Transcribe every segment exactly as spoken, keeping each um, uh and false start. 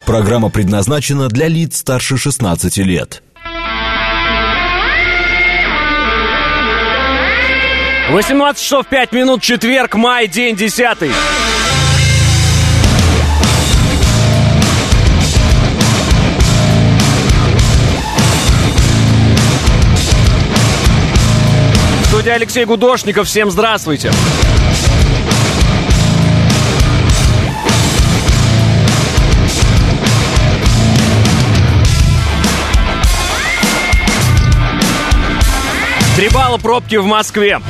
Программа предназначена для лиц старше шестнадцати лет. восемнадцать часов пять минут, четверг, май, день десятый. Студия Алексей Гудошников, всем здравствуйте. Три балла пробки в Москве.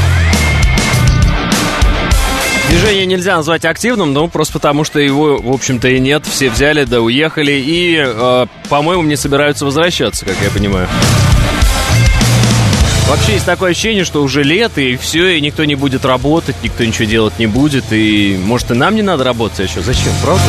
Движение нельзя назвать активным, ну, просто потому что его, в общем-то, и нет. Все взяли, да уехали и, э, по-моему, не собираются возвращаться, как я понимаю. Вообще есть такое ощущение, что уже лето, и все, и никто не будет работать, никто ничего делать не будет, и, может, и нам не надо работать еще. Зачем, правда?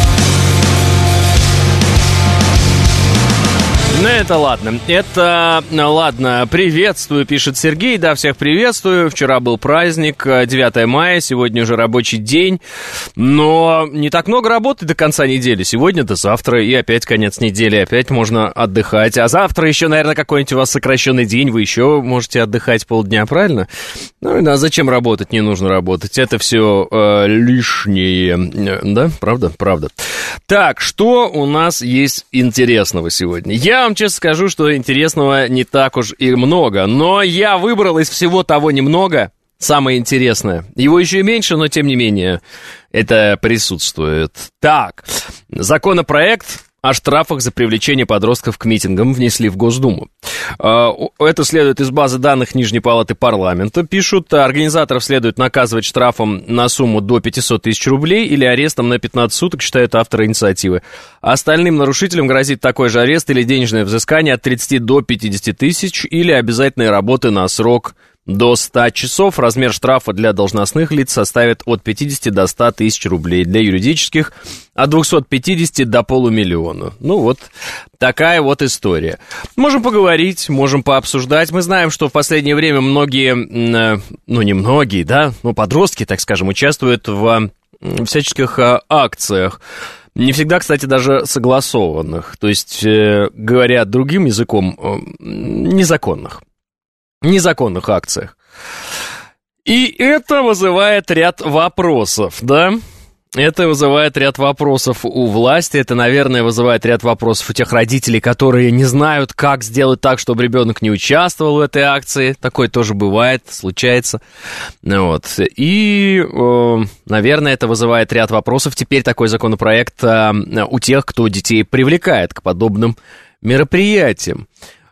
Ну, это ладно. Это ладно. Приветствую, пишет Сергей. Да, всех приветствую. Вчера был праздник, девятое мая, сегодня уже рабочий день. Но не так много работы до конца недели. Сегодня до завтра, и опять конец недели. Опять можно отдыхать. А завтра еще, наверное, какой-нибудь у вас сокращенный день. Вы еще можете отдыхать полдня, правильно? Ну, а зачем работать? Не нужно работать. Это все э, лишнее. Да, правда? Правда. Так, что у нас есть интересного сегодня? Я вам честно скажу, что интересного не так уж и много, но я выбрал из всего того немного самое интересное. Его еще и меньше, но тем не менее это присутствует. Так, законопроект о штрафах за привлечение подростков к митингам внесли в Госдуму. Это следует из базы данных Нижней Палаты парламента. Пишут, организаторов следует наказывать штрафом на сумму до пятьсот тысяч рублей или арестом на пятнадцать суток, считают авторы инициативы. Остальным нарушителям грозит такой же арест или денежное взыскание от тридцати до пятидесяти тысяч или обязательной работы на срок до ста часов. Размер штрафа для должностных лиц составит от пятидесяти до ста тысяч рублей. Для юридических от двухсот пятидесяти до полумиллиона. Ну вот такая вот история. Можем поговорить, можем пообсуждать. Мы знаем, что в последнее время многие, ну не многие, да, ну подростки, так скажем, участвуют в всяческих акциях. Не всегда, кстати, даже согласованных. То есть, говоря другим языком, незаконных. Незаконных акциях. И это вызывает ряд вопросов, да? Это вызывает ряд вопросов у власти, это, наверное, вызывает ряд вопросов у тех родителей, которые не знают, как сделать так, чтобы ребенок не участвовал в этой акции. Такое тоже бывает, случается. Вот. И, наверное, это вызывает ряд вопросов. Теперь такой законопроект у тех, кто детей привлекает к подобным мероприятиям.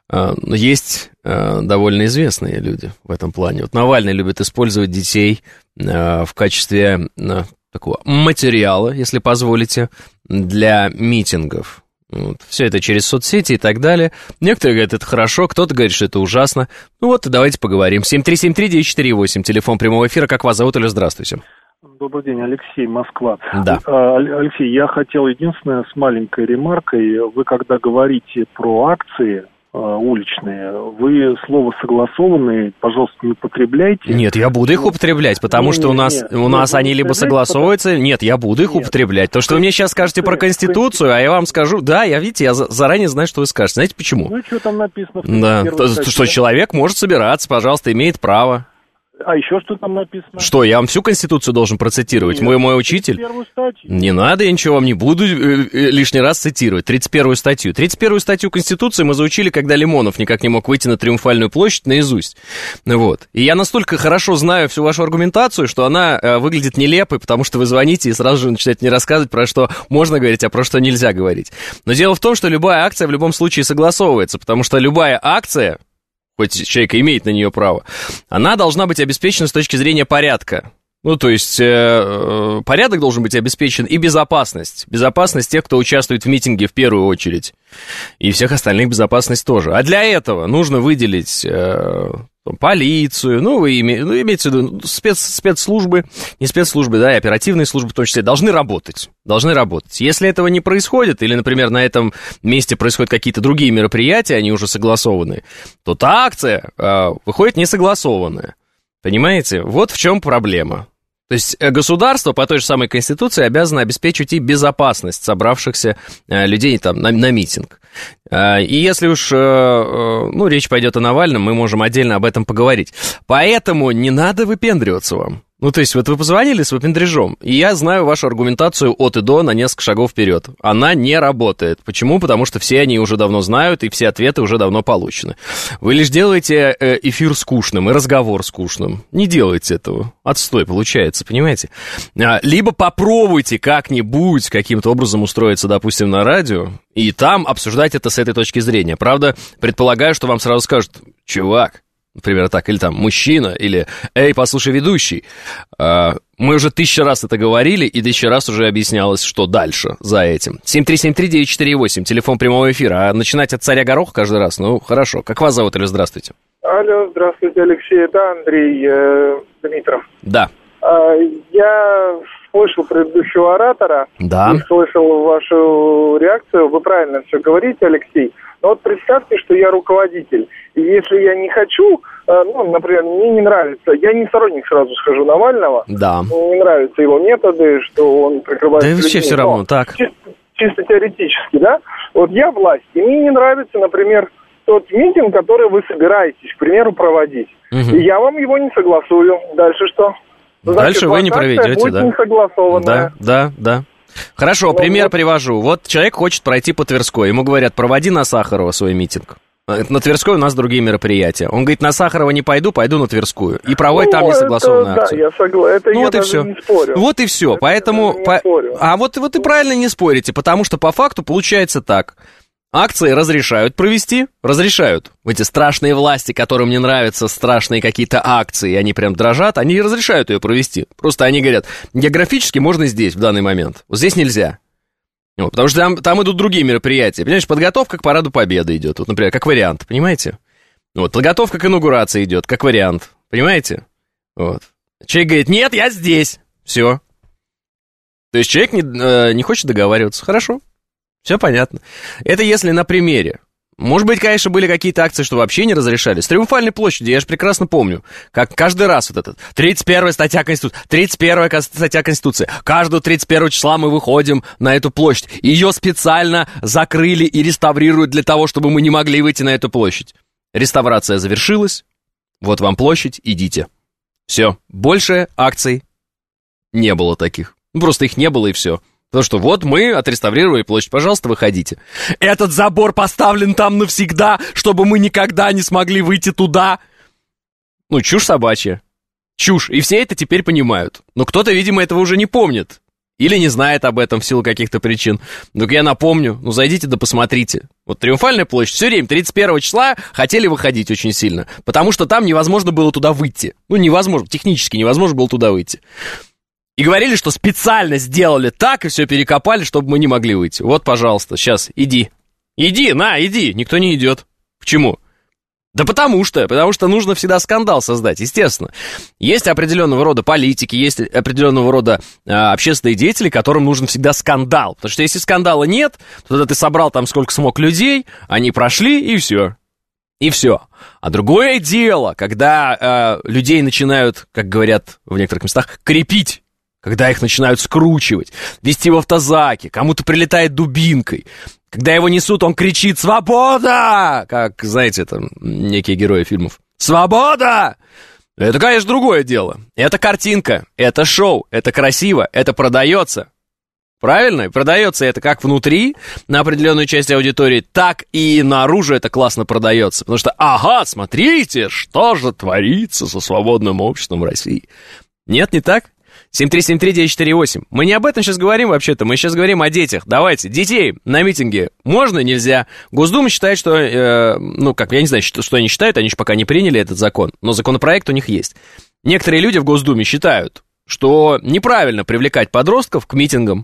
Есть довольно известные люди в этом плане. Вот Навальный любит использовать детей в качестве такого материала, если позволите, для митингов. Вот. Все это через соцсети и так далее. Некоторые говорят, это хорошо, кто-то говорит, что это ужасно. Ну вот, давайте поговорим. семь три семь три девять четыре восемь, телефон прямого эфира. Как вас зовут, Алло, здравствуйте. Добрый день, Алексей, Москва. Да. Алексей, я хотел единственное с маленькой ремаркой. Вы когда говорите про акции уличные, вы слово «согласованные», пожалуйста, не употребляйте. Нет, я буду их употреблять, потому не, что у нас, нет, у нас они либо согласовываются... Потому... Нет, я буду их нет. употреблять. То, что вы мне сейчас скажете про Конституцию, а я вам скажу... Да, я, видите, я заранее знаю, что вы скажете. Знаете, почему? Ну, что там написано? Да, то, статье, что да? Человек может собираться, пожалуйста, имеет право. А еще что там написано? Что, я вам всю Конституцию должен процитировать? Нет, мой, мой учитель? тридцать первую статью. Не надо, я ничего вам не буду лишний раз цитировать. тридцать первую статью. тридцать первую статью Конституции мы заучили, когда Лимонов никак не мог выйти на Триумфальную площадь наизусть. Вот. И я настолько хорошо знаю всю вашу аргументацию, что она э, выглядит нелепой, потому что вы звоните и сразу же начинаете мне рассказывать, про что можно говорить, а про что нельзя говорить. Но дело в том, что любая акция в любом случае согласовывается, потому что любая акция... хоть человек имеет на нее право, она должна быть обеспечена с точки зрения порядка. Ну, то есть, э, порядок должен быть обеспечен и безопасность. Безопасность тех, кто участвует в митинге в первую очередь. И всех остальных безопасность тоже. А для этого нужно выделить э, полицию, ну, вы име, ну, имеете в виду спец, спецслужбы, не спецслужбы, да, и оперативные службы в том числе, должны работать. Должны работать. Если этого не происходит, или, например, на этом месте происходят какие-то другие мероприятия, они уже согласованные, то та акция э, выходит несогласованная. Понимаете? Вот в чем проблема. То есть государство по той же самой Конституции обязано обеспечивать и безопасность собравшихся людей там, на, на митинг. И если уж ну, речь пойдет о Навальном, мы можем отдельно об этом поговорить. Поэтому не надо выпендриваться вам. Ну, то есть, вот вы позвонили с выпендрежом, и я знаю вашу аргументацию от и до на несколько шагов вперед. Она не работает. Почему? Потому что все они уже давно знают, и все ответы уже давно получены. Вы лишь делаете эфир скучным и разговор скучным. Не делайте этого. Отстой получается, понимаете? Либо попробуйте как-нибудь каким-то образом устроиться, допустим, на радио, и там обсуждать это с этой точки зрения. Правда, предполагаю, что вам сразу скажут: чувак, например, так, или там, мужчина, или «Эй, послушай, ведущий». Мы уже тысячу раз это говорили, и тысячу раз уже объяснялось, что дальше за этим. семь три семь три девять четыре восемь, телефон прямого эфира. А начинать от царя гороха каждый раз? Ну, хорошо. Как вас зовут, или здравствуйте? Алло, здравствуйте, Алексей. Это Андрей э, Дмитров. Да. Э, я слышал предыдущего оратора. Да. И слышал вашу реакцию. Вы правильно все говорите, Алексей. Но вот представьте, что я руководитель. И если я не хочу, ну, например, мне не нравится, я не сторонник, сразу скажу, Навального. Да. Мне не нравятся его методы, что он прикрывает... Да и вообще все равно, так. Чисто, чисто теоретически, да? Вот я власть, и мне не нравится, например, тот митинг, который вы собираетесь, к примеру, проводить. Угу. И я вам его не согласую. Дальше что? Значит, дальше вы не проведете, будет да? несогласованная. Да, да, да. Хорошо, пример вот. привожу. Вот человек хочет пройти по Тверской. Ему говорят: проводи на Сахарова свой митинг. На Тверской у нас другие мероприятия. Он говорит: на Сахарова не пойду, пойду на Тверскую. И проводит ну, там несогласованную это, акцию. Да, я согласен. Это ну я вот и все. Не спорю. Вот и все. Это Поэтому... По... А вот, вот и правильно не спорите, потому что по факту получается так. Акции разрешают провести, разрешают. Эти страшные власти, которым не нравятся страшные какие-то акции, они прям дрожат, они разрешают ее провести. Просто они говорят: географически можно здесь, в данный момент, вот здесь нельзя. Вот, потому что там, там идут другие мероприятия. Понимаешь, подготовка к Параду Победы идет, вот, например, как вариант, понимаете? Вот, подготовка к инаугурации идет, как вариант, понимаете? Вот. Человек говорит: нет, я здесь. Все. То есть человек не, э, не хочет договариваться. Хорошо. Все понятно. Это если на примере. Может быть, конечно, были какие-то акции, что вообще не разрешали. С Триумфальной площади, я же прекрасно помню, как каждый раз вот этот тридцать первая статья Конституции, тридцать первая статья Конституции. Каждого тридцать первого числа мы выходим на эту площадь. Ее специально закрыли и реставрируют для того, чтобы мы не могли выйти на эту площадь. Реставрация завершилась. Вот вам площадь, идите. Все. Больше акций не было таких. Просто их не было, и все. Потому что вот мы отреставрировали площадь, пожалуйста, выходите. Этот забор поставлен там навсегда, чтобы мы никогда не смогли выйти туда. Ну, чушь собачья. Чушь. И все это теперь понимают. Но кто-то, видимо, этого уже не помнит. Или не знает об этом в силу каких-то причин. Ну-ка я напомню. Ну, зайдите да посмотрите. Вот Триумфальная площадь все время тридцать первого числа хотели выходить очень сильно. Потому что там невозможно было туда выйти. Ну, невозможно, технически невозможно было туда выйти. И говорили, что специально сделали так и все перекопали, чтобы мы не могли выйти. Вот, пожалуйста, сейчас, иди. Иди, на, иди. Никто не идет. Почему? Да потому что, потому что нужно всегда скандал создать, естественно. Есть определенного рода политики, есть определенного рода э, общественные деятели, которым нужен всегда скандал. Потому что если скандала нет, то тогда ты собрал там сколько смог людей, они прошли, и все. И все. А другое дело, когда э, людей начинают, как говорят в некоторых местах, крепить. Когда их начинают скручивать, вести в автозаке, кому-то прилетает дубинкой. Когда его несут, он кричит «Свобода!» Как, знаете, там, некие герои фильмов. «Свобода!» Это, конечно, другое дело. Это картинка, это шоу, это красиво, это продается. Правильно? Продается это как внутри, на определенную часть аудитории, так и наружу это классно продается. Потому что, ага, смотрите, что же творится со свободным обществом в России. Нет, не так? семь три семь три девять четыре восемь. Мы не об этом сейчас говорим вообще-то, мы сейчас говорим о детях. Давайте, детей на митинге можно, нельзя? Госдума считает, что, э, ну, как, я не знаю, что, что они считают, они же пока не приняли этот закон, но законопроект у них есть. Некоторые люди в Госдуме считают, что неправильно привлекать подростков к митингам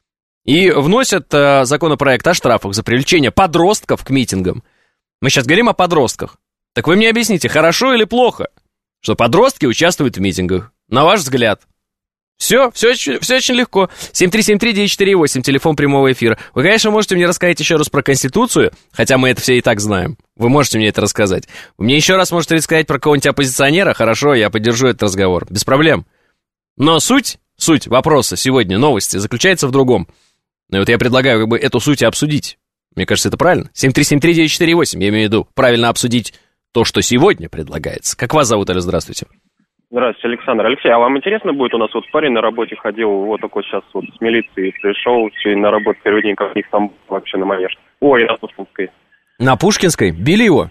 и вносят э, законопроект о штрафах за привлечение подростков к митингам. Мы сейчас говорим о подростках. Так вы мне объясните, хорошо или плохо, что подростки участвуют в митингах? На ваш взгляд. Все, все, все очень легко. семь три семь три девять четыре восемь, телефон прямого эфира. Вы, конечно, можете мне рассказать еще раз про Конституцию, хотя мы это все и так знаем. Вы можете мне это рассказать. Вы мне еще раз можете рассказать про какого-нибудь оппозиционера, хорошо, я поддержу этот разговор. Без проблем. Но суть, суть вопроса сегодня, новости, заключается в другом. И вот я предлагаю как бы эту суть обсудить. Мне кажется, это правильно. семь три семь три девять четыре восемь, я имею в виду, правильно обсудить то, что сегодня предлагается. Как вас зовут, Аля, здравствуйте? Здравствуйте, Александр. Алексей, а вам интересно будет, у нас вот парень на работе ходил, вот такой сейчас вот с милиции пришел, сегодня на работу первый день, как у них там вообще на манеж. Ой, на Пушкинской. На Пушкинской? Били его?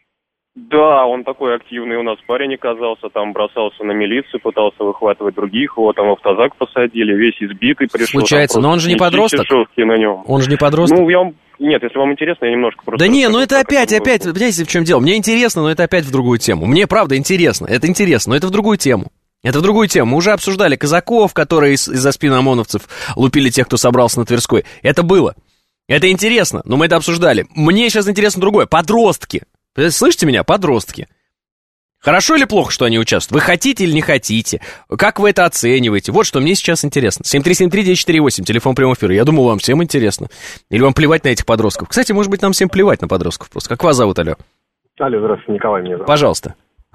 Да, он такой активный у нас парень оказался, там бросался на милицию, пытался выхватывать других, его там в автозак посадили, весь избитый пришел. Случается, но он же не подросток. На нем. Он же не подросток. Ну, я вам... Нет, если вам интересно, я немножко просто... Да не, ну это опять, это опять, понимаете, в чем дело? Мне интересно, но это опять в другую тему. Мне, правда, интересно, это интересно, но это в другую тему. Это в другую тему. Мы уже обсуждали казаков, которые из- из-за спин ОМОНовцев лупили тех, кто собрался на Тверской. Это было. Это интересно, но мы это обсуждали. Мне сейчас интересно другое. Подростки. Слышите меня? Подростки. Хорошо или плохо, что они участвуют? Вы хотите или не хотите? Как вы это оцениваете? Вот что мне сейчас интересно. семь три семь три девять четыре восемь, телефон прямого эфира. Я думал, вам всем интересно. Или вам плевать на этих подростков? Кстати, может быть, нам всем плевать на подростков просто. Как вас зовут, алло? Алло, здравствуйте, Николай меня зовут. Пожалуйста.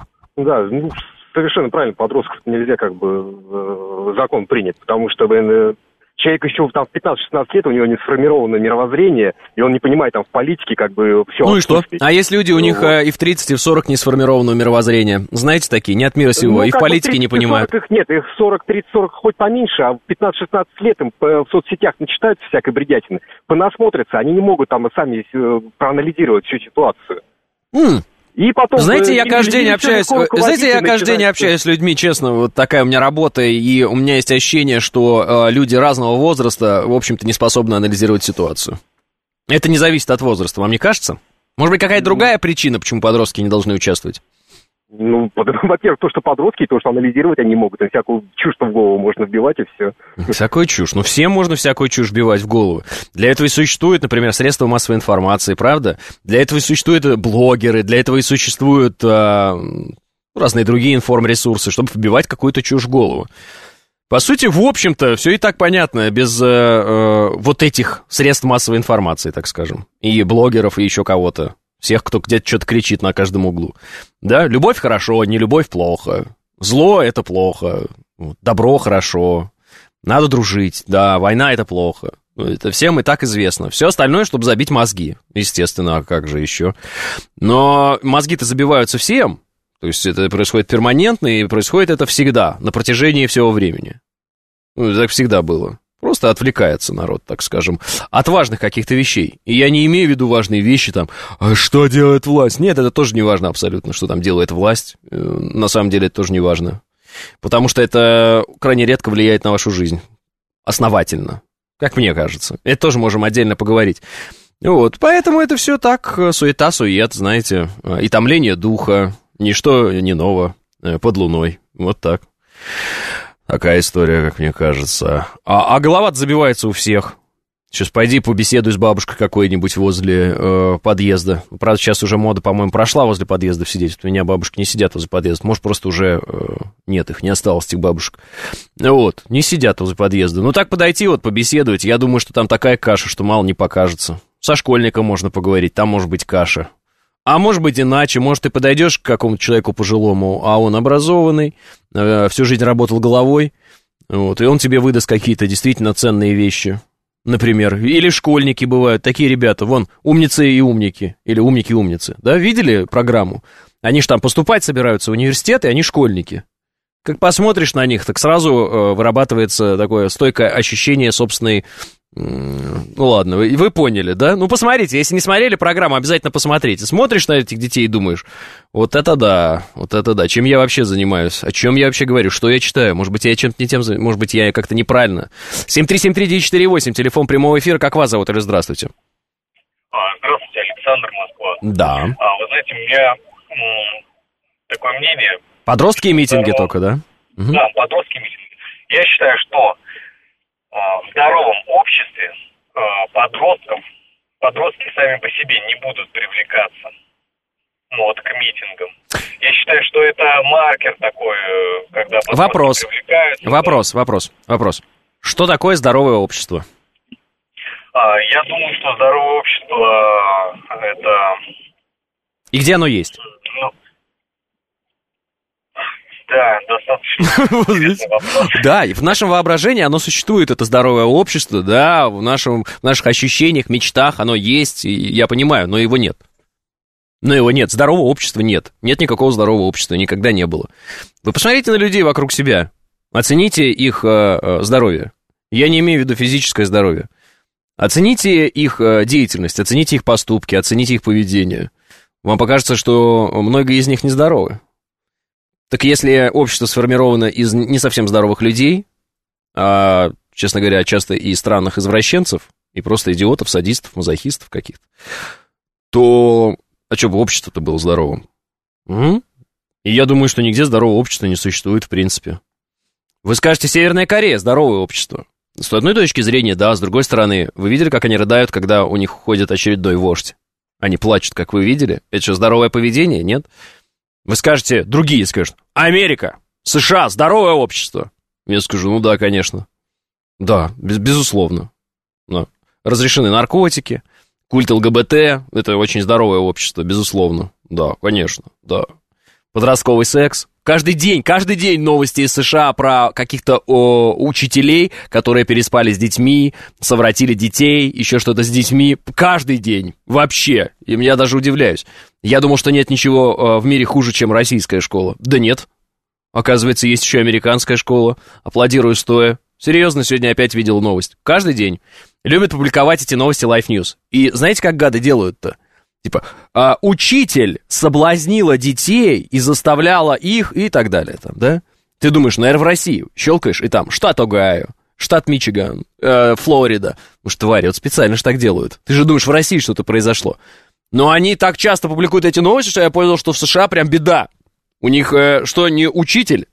Да, ну, совершенно правильно, подростков нельзя как бы э, закон принят, потому что э, человек еще там в пятнадцать-шестнадцать лет, у него не сформировано мировоззрение, и он не понимает там в политике как бы все. Ну и что? А есть люди, у них вот. и в тридцать, и в сорок не сформированного мировоззрения. Знаете такие, не от мира сего, ну, и в политике тридцать, не понимают. Их нет, их сорок, тридцать, сорок хоть поменьше, а в пятнадцать-шестнадцать лет им в соцсетях начитаются всякой бредятины, понасмотрятся, они не могут там сами проанализировать всю ситуацию. Mm. И потом, знаете, я каждый день общаюсь, знаете, я каждый день общаюсь с людьми, честно, вот такая у меня работа, и у меня есть ощущение, что э, люди разного возраста, в общем-то, не способны анализировать ситуацию. Это не зависит от возраста, вам не кажется? Может быть, какая-то другая причина, почему подростки не должны участвовать? Ну, во-первых, то, что подростки, то, что анализировать они могут, и всякую чушь в голову можно вбивать, и все. Всякую чушь. Ну, всем можно всякую чушь вбивать в голову. Для этого и существуют, например, средства массовой информации, правда? Для этого и существуют блогеры, для этого и существуют а, разные другие информресурсы, чтобы вбивать какую-то чушь в голову. По сути, в общем-то, все и так понятно, без э, э, вот этих средств массовой информации, так скажем, и блогеров, и еще кого-то. Всех, кто где-то что-то кричит на каждом углу. Да, любовь хорошо, не любовь плохо. Зло — это плохо. Добро — хорошо. Надо дружить. Да, война — это плохо. Это всем и так известно. Все остальное, чтобы забить мозги. Естественно, а как же еще? Но мозги-то забиваются всем. То есть это происходит перманентно, и происходит это всегда, на протяжении всего времени. Ну, так всегда было. Просто отвлекается народ, так скажем, от важных каких-то вещей. И я не имею в виду важные вещи, там, что делает власть. Нет, это тоже не важно абсолютно, что там делает власть. На самом деле это тоже не важно. Потому что это крайне редко влияет на вашу жизнь. Основательно, как мне кажется. Это тоже можем отдельно поговорить. Вот, поэтому это все так, суета-сует, знаете, и томление духа, ничто не ново под луной. Вот так. Такая история, как мне кажется. А, а голова-то забивается у всех. Сейчас пойди побеседуй с бабушкой какой-нибудь возле э, подъезда. Правда, сейчас уже мода, по-моему, прошла возле подъездов сидеть. У меня бабушки не сидят возле подъезда. Может, просто уже э, нет их, не осталось этих бабушек. Вот, не сидят возле подъезда. Ну, так подойти, вот, побеседовать. Я думаю, что там такая каша, что мало не покажется. Со школьником можно поговорить, там может быть каша. А может быть иначе, может, ты подойдешь к какому-то человеку пожилому, а он образованный, э, всю жизнь работал головой, вот, и он тебе выдаст какие-то действительно ценные вещи, например. Или школьники бывают, такие ребята, вон, умницы и умники, или умники и умницы, да, видели программу? Они же там поступать собираются в университет, и они школьники. Как посмотришь на них, так сразу э, вырабатывается такое стойкое ощущение собственной... Ну ладно, вы, вы поняли, да? Ну посмотрите, если не смотрели программу, обязательно посмотрите. Смотришь на этих детей и думаешь, вот это да, вот это да, чем я вообще занимаюсь, о чем я вообще говорю, что я читаю, может быть, я чем-то не тем, может быть, я как-то неправильно. семь три семь три девять четыре восемь, телефон прямого эфира, как вас зовут, или здравствуйте? А, здравствуйте, Александр, Москва. Да. А, вы знаете, у меня м, такое мнение... Подростки и митинги здорово... только, да? Угу. Да, подростки и митинги. Я считаю, что в здоровом обществе э, подростков, подростки сами по себе не будут привлекаться, ну, вот, к митингам. Я считаю, что это маркер такой, когда вопрос. привлекаются. Вопрос, да. вопрос, вопрос. Что такое здоровое общество? А, я думаю, что здоровое общество это... И где оно есть? Ну, Да, достаточно. Да, и в нашем воображении оно существует, это здоровое общество, да, в, нашем, в наших ощущениях, мечтах оно есть, и я понимаю, но его нет. Но его нет, здорового общества нет. Нет никакого здорового общества, никогда не было. Вы посмотрите на людей вокруг себя, оцените их э, здоровье. Я не имею в виду физическое здоровье. Оцените их э, деятельность, оцените их поступки, оцените их поведение. Вам покажется, что многие из них нездоровы. Так если общество сформировано из не совсем здоровых людей, а, честно говоря, часто и странных извращенцев, и просто идиотов, садистов, мазохистов каких-то, то а что бы общество-то было здоровым? Угу. И я думаю, что нигде здорового общества не существует в принципе. Вы скажете, Северная Корея, здоровое общество. С одной точки зрения, да, с другой стороны, вы видели, как они рыдают, когда у них уходит очередной вождь? Они плачут, как вы видели? Это что, здоровое поведение? Нет? Вы скажете, другие скажут, Америка, США, здоровое общество. Я скажу, ну да, конечно. Да, без, безусловно. Да. Разрешены наркотики, культ ЛГБТ, это очень здоровое общество, безусловно. Да, конечно, да. Подростковый секс. Каждый день, каждый день новости из США про каких-то о, учителей, которые переспали с детьми, совратили детей, еще что-то с детьми. Каждый день. Вообще. И я даже удивляюсь. Я думал, что нет ничего о, в мире хуже, чем российская школа. Да нет. Оказывается, есть еще американская школа. Аплодирую стоя. Серьезно, сегодня опять видел новость. Каждый день. Любят публиковать эти новости Life News. И знаете, как гады делают-то? Типа, а, учитель соблазнила детей и заставляла их и так далее, там, да? Ты думаешь, наверное, в России щелкаешь, и там штат Огайо, штат Мичиган, э, Флорида. Уж твари, вот специально же так делают. Ты же думаешь, в России что-то произошло. Но они так часто публикуют эти новости, что я понял, что в США прям беда. У них э, что не учитель,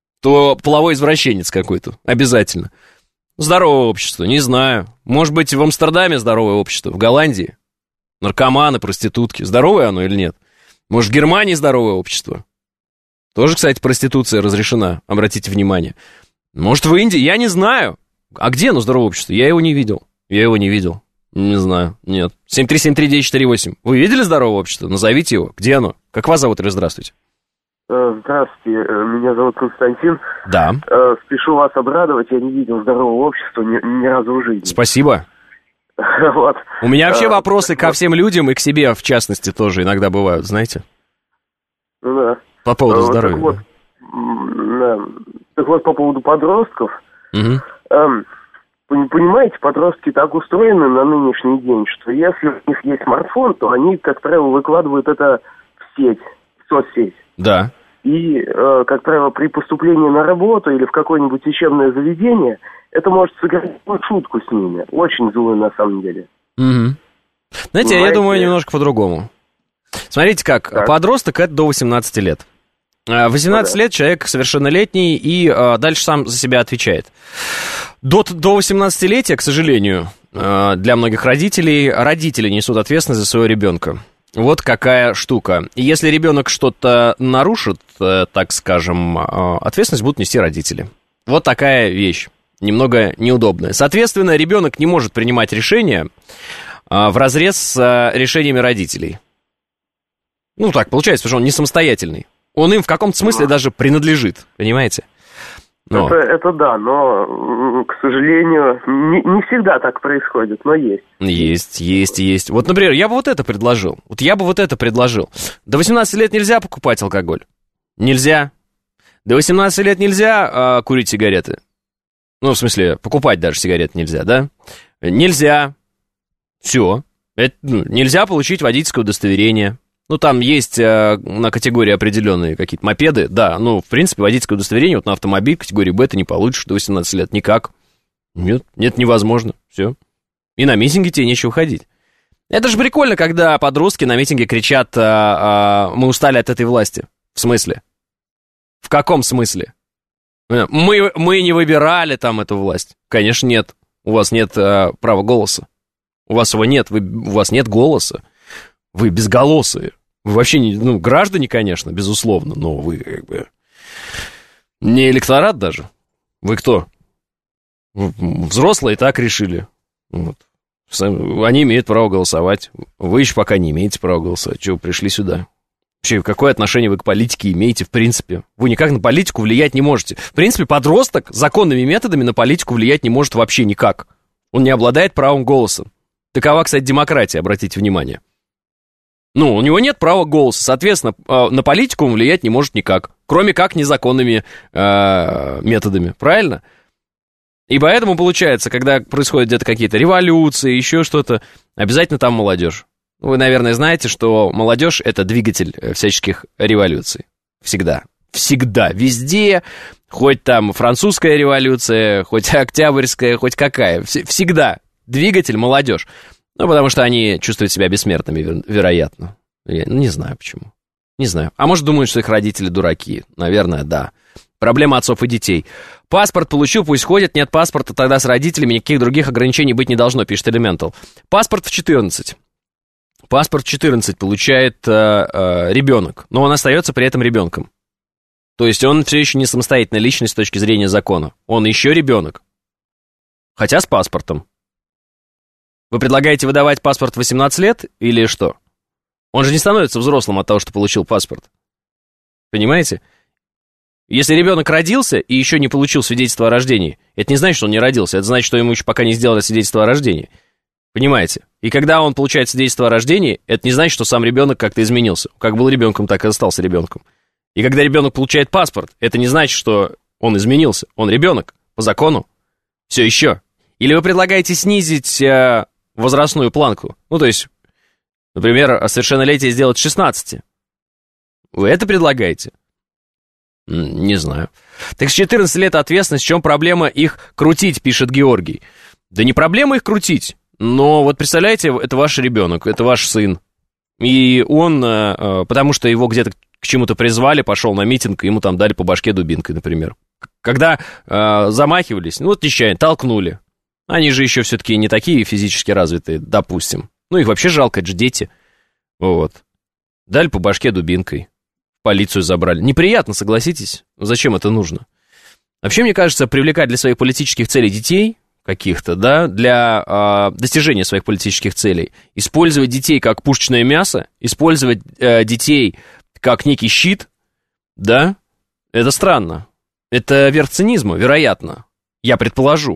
то половой извращенец какой-то. Обязательно. Здоровое общество, не знаю. Может быть, в Амстердаме здоровое общество, в Голландии. Наркоманы, проститутки. Здоровое оно или нет? Может, в Германии здоровое общество? Тоже, кстати, проституция разрешена, обратите внимание. Может, в Индии? Я не знаю. А где оно, здоровое общество? Я его не видел. Я его не видел. Не знаю, нет. семь три семь три девять четыре восемь. Вы видели здоровое общество? Назовите его. Где оно? Как вас зовут? Здравствуйте. Здравствуйте, меня зовут Константин. Да. Спешу вас обрадовать, я не видел здорового общества ни, ни разу в жизни. Спасибо. Вот. У меня вообще вопросы ко всем людям и к себе, в частности, тоже иногда бывают, знаете? Ну да. По поводу вот, здоровья. Так вот, да. Так вот, по поводу подростков. Угу. Эм, понимаете, подростки так устроены на нынешний день, что если у них есть смартфон, то они, как правило, выкладывают это в сеть, в соцсеть. Да. И, э, как правило, при поступлении на работу или в какое-нибудь учебное заведение, это может сыграть шутку с ними. Очень злую на самом деле. Угу. Знаете, Понимаете? Я думаю немножко по-другому. Смотрите как, так. Подросток это до восемнадцати лет. В восемнадцать ну, да. лет человек совершеннолетний и а, дальше сам за себя отвечает. До, до восемнадцатилетия, к сожалению, а, для многих родителей, родители несут ответственность за своего ребенка. Вот какая штука. Если ребенок что-то нарушит, так скажем, ответственность будут нести родители. Вот такая вещь. Немного неудобная. Соответственно, ребенок не может принимать решения вразрез с решениями родителей. Ну так, получается, потому что он не самостоятельный. Он им в каком-то смысле даже принадлежит, понимаете? Но. Это, это да, но, к сожалению, не, не всегда так происходит, но есть. Есть, есть, есть. Вот, например, я бы вот это предложил. Вот я бы вот это предложил. До восемнадцати лет нельзя покупать алкоголь. Нельзя. До восемнадцати лет нельзя а, курить сигареты. Ну, в смысле, покупать даже сигареты нельзя, да? Нельзя. Все. Это, ну, нельзя получить водительское удостоверение. Ну, там есть э, на категории определенные какие-то мопеды. Да, ну, в принципе, водительское удостоверение вот на автомобиль категории Б ты не получишь до восемнадцати лет. Никак. Нет, нет, невозможно. Все. И на митинге тебе нечего ходить. Это же прикольно, когда подростки на митинге кричат, а, а, мы устали от этой власти. В смысле? В каком смысле? Мы, мы не выбирали там эту власть. Конечно, нет. У вас нет а, права голоса. У вас его нет. Вы, у вас нет голоса. Вы безголосые. Вы вообще не... Ну, граждане, конечно, безусловно, но вы как бы... Не электорат даже. Вы кто? Взрослые так решили. Вот. Они имеют право голосовать. Вы еще пока не имеете права голосовать. Чего вы пришли сюда? Вообще, какое отношение вы к политике имеете, в принципе? Вы никак на политику влиять не можете. В принципе, подросток законными методами на политику влиять не может вообще никак. Он не обладает правом голоса. Такова, кстати, демократия, обратите внимание. Ну, у него нет права голоса, соответственно, на политику он влиять не может никак, кроме как незаконными э, методами, правильно? И поэтому получается, когда происходят где-то какие-то революции, еще что-то, обязательно там молодежь. Вы, наверное, знаете, что молодежь — это двигатель всяческих революций. Всегда. Всегда. Везде. Хоть там французская революция, хоть октябрьская, хоть какая. Всегда. Двигатель — молодежь. Ну, потому что они чувствуют себя бессмертными, вероятно. Я не знаю почему. Не знаю. А может, думают, что их родители дураки. Наверное, да. Проблема отцов и детей. Паспорт получил, пусть ходит. Нет паспорта, тогда с родителями никаких других ограничений быть не должно, пишет Elemental. Паспорт в четырнадцать. Паспорт в четырнадцать получает э, э, ребенок, но он остается при этом ребенком. То есть он все еще не самостоятельная личность с точки зрения закона. Он еще ребенок. Хотя с паспортом. Вы предлагаете выдавать паспорт в восемнадцать лет или что? Он же не становится взрослым от того, что получил паспорт. Понимаете? Если ребенок родился и еще не получил свидетельство о рождении, это не значит, что он не родился, это значит, что ему еще пока не сделали свидетельство о рождении. Понимаете? И когда он получает свидетельство о рождении, это не значит, что сам ребенок как-то изменился. Как был ребенком, так и остался ребенком. И когда ребенок получает паспорт, это не значит, что он изменился. Он ребенок по закону. Все еще. Или вы предлагаете снизить э, возрастную планку? Ну, то есть, например, совершеннолетие сделать с шестнадцати. Вы это предлагаете? Не знаю. Так с четырнадцати лет ответственность, в чем проблема их крутить, пишет Георгий. Да не проблема их крутить. Но вот представляете, это ваш ребенок, это ваш сын. И он, потому что его где-то к чему-то призвали, пошел на митинг, ему там дали по башке дубинкой, например. Когда э, замахивались, ну вот нечаянно, толкнули. Они же еще все-таки не такие физически развитые, допустим. Ну их вообще жалко, это же дети. Вот. Дали по башке дубинкой. Полицию забрали. Неприятно, согласитесь? Зачем это нужно? Вообще, мне кажется, привлекать для своих политических целей детей... каких-то, да, для э, достижения своих политических целей. Использовать детей как пушечное мясо, использовать э, детей как некий щит, да, это странно. Это верх цинизма, вероятно. Я предположу.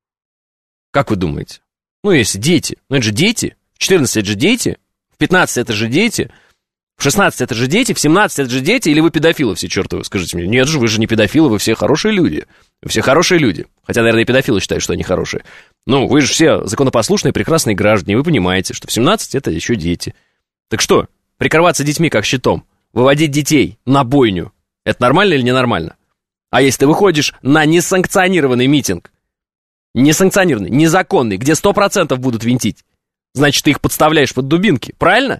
Как вы думаете? Ну, если дети, ну это же дети, в четырнадцать это же дети, в пятнадцать это же дети, в шестнадцать это же дети, в семнадцать это же дети, или вы педофилы все чертовы, скажите мне. Нет же, вы же не педофилы, вы все хорошие люди. Вы все хорошие люди. Хотя, наверное, и педофилы считают, что они хорошие. Ну, вы же все законопослушные, прекрасные граждане, вы понимаете, что в семнадцать это еще дети. Так что, прикрываться детьми как щитом, выводить детей на бойню, это нормально или ненормально? А если ты выходишь на несанкционированный митинг, несанкционированный, незаконный, где сто процентов будут винтить, значит, ты их подставляешь под дубинки, правильно?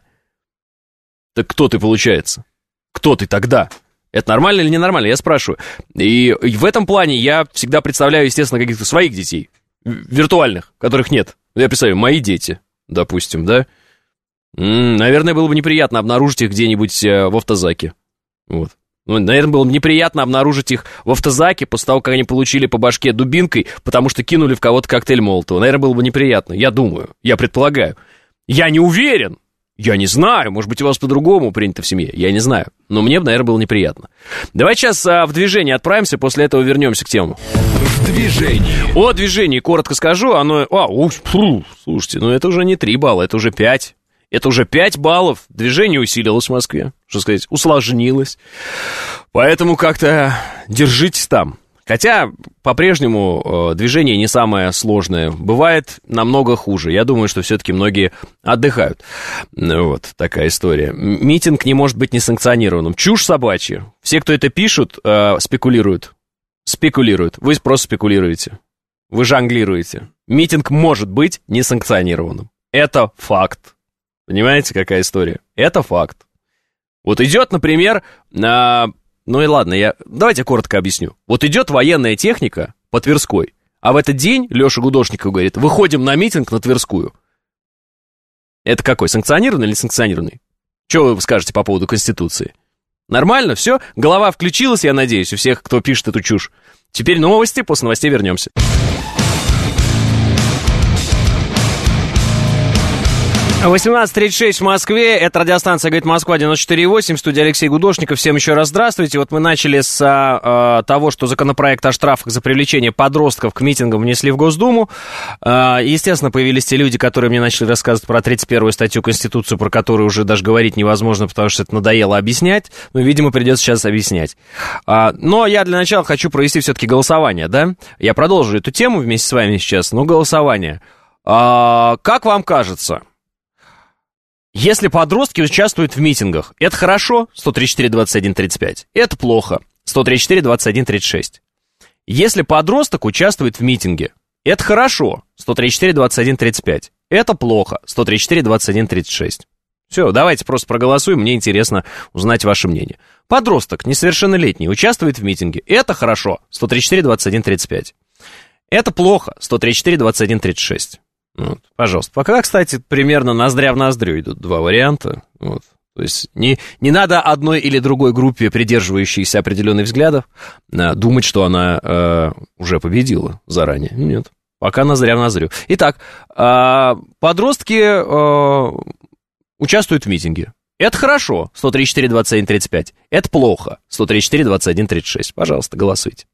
Так кто ты, получается? Кто ты тогда? Это нормально или ненормально? Я спрашиваю. И в этом плане я всегда представляю, естественно, каких-то своих детей, виртуальных, которых нет. Я представляю, мои дети, допустим, да? М-м, наверное, было бы неприятно обнаружить их где-нибудь в автозаке. Вот. Ну, наверное, было бы неприятно обнаружить их в автозаке после того, как они получили по башке дубинкой, потому что кинули в кого-то коктейль Молотова. Наверное, было бы неприятно. Я думаю, я предполагаю. Я не уверен. Я не знаю, может быть, у вас по-другому принято в семье, я не знаю. Но мне бы, наверное, было неприятно. Давай сейчас а, в движение отправимся, после этого вернемся к тему. В движении. О движении коротко скажу, оно... А, уф, фу, слушайте, ну это уже не три балла, это уже пять. Это уже пять баллов. Движение усилилось в Москве, что сказать, усложнилось. Поэтому как-то держитесь там. Хотя, по-прежнему, э, движение не самое сложное. Бывает намного хуже. Я думаю, что все-таки многие отдыхают. Вот такая история. Митинг не может быть несанкционированным. Чушь собачья. Все, кто это пишут, э, спекулируют. Спекулируют. Вы просто спекулируете. Вы жонглируете. Митинг может быть несанкционированным. Это факт. Понимаете, какая история? Это факт. Вот идет, например, на... Ну и ладно, я... давайте коротко объясню. Вот идет военная техника по Тверской, а в этот день Леша Гудошников говорит, выходим на митинг на Тверскую. Это какой, санкционированный или санкционированный? Что вы скажете по поводу Конституции? Нормально, все? Голова включилась, я надеюсь, у всех, кто пишет эту чушь. Теперь новости, после новостей вернемся. восемнадцать тридцать шесть в Москве. Это радиостанция «Говорит Москва» девяносто четыре и восемь. В студии Алексей Гудошников. Всем еще раз здравствуйте. Вот мы начали с а, того, что законопроект о штрафах за привлечение подростков к митингам внесли в Госдуму. А, естественно, появились те люди, которые мне начали рассказывать про тридцать первую статью Конституции, про которую уже даже говорить невозможно, потому что это надоело объяснять. Но, видимо, придется сейчас объяснять. А, но я для начала хочу провести все-таки голосование, да? Я продолжу эту тему вместе с вами сейчас. Ну, голосование. А, как вам кажется... Если подростки участвуют в митингах, это хорошо, сто тридцать четыре двадцать один тридцать пять. Это плохо, сто тридцать четыре двадцать один тридцать шесть. Если подросток участвует в митинге, это хорошо, сто тридцать четыре двадцать один тридцать пять. Это плохо, сто тридцать четыре двадцать один тридцать шесть. Все, давайте просто проголосуем, мне интересно узнать ваше мнение. Подросток, несовершеннолетний, участвует в митинге. Это хорошо, сто тридцать четыре двадцать один тридцать пять. Это плохо, сто тридцать четыре двадцать один тридцать шесть. Вот, пожалуйста. Пока, кстати, примерно ноздря в ноздрю идут два варианта. Вот. То есть не, не надо одной или другой группе, придерживающейся определенных взглядов, думать, что она э, уже победила заранее. Нет. Пока ноздря в ноздрю. Итак, э, подростки э, участвуют в митинге. Это хорошо, сто тридцать четыре двадцать один тридцать пять. Это плохо, сто тридцать четыре двадцать один тридцать шесть. Пожалуйста, голосуйте.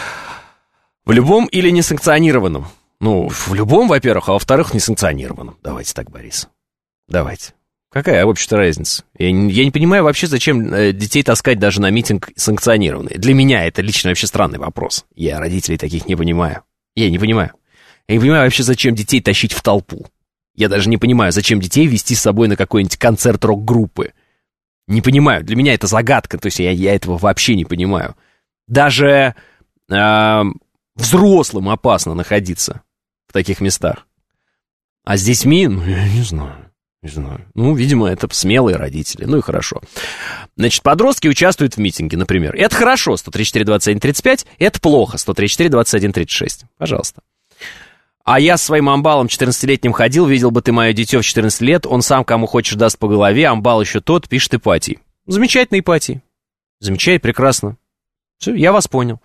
В любом или несанкционированном. Ну, в любом, во-первых, а во-вторых, несанкционированном. Давайте так, Борис. Давайте. Какая общая разница? Я не, я не понимаю вообще, зачем детей таскать даже на митинг санкционированный. Для меня это лично вообще странный вопрос. Я родителей таких не понимаю. Я не понимаю. Я не понимаю вообще, зачем детей тащить в толпу. Я даже не понимаю, зачем детей вести с собой на какой-нибудь концерт рок-группы. Не понимаю. Для меня это загадка. То есть я, я этого вообще не понимаю. Даже э, взрослым опасно находиться в таких местах. А с детьми, ну, я не знаю, не знаю. Ну, видимо, это смелые родители, ну и хорошо. Значит, подростки участвуют в митинге, например. Это хорошо, сто тридцать четыре двадцать один тридцать пять, это плохо, сто тридцать четыре двадцать один тридцать шесть. Пожалуйста. А я с своим амбалом четырнадцатилетним ходил, видел бы ты мое дитё в четырнадцать лет, он сам кому хочешь даст по голове, амбал еще тот, пишет Ипатий. Замечательно, Ипатий. Замечательно, прекрасно. Все, я вас понял.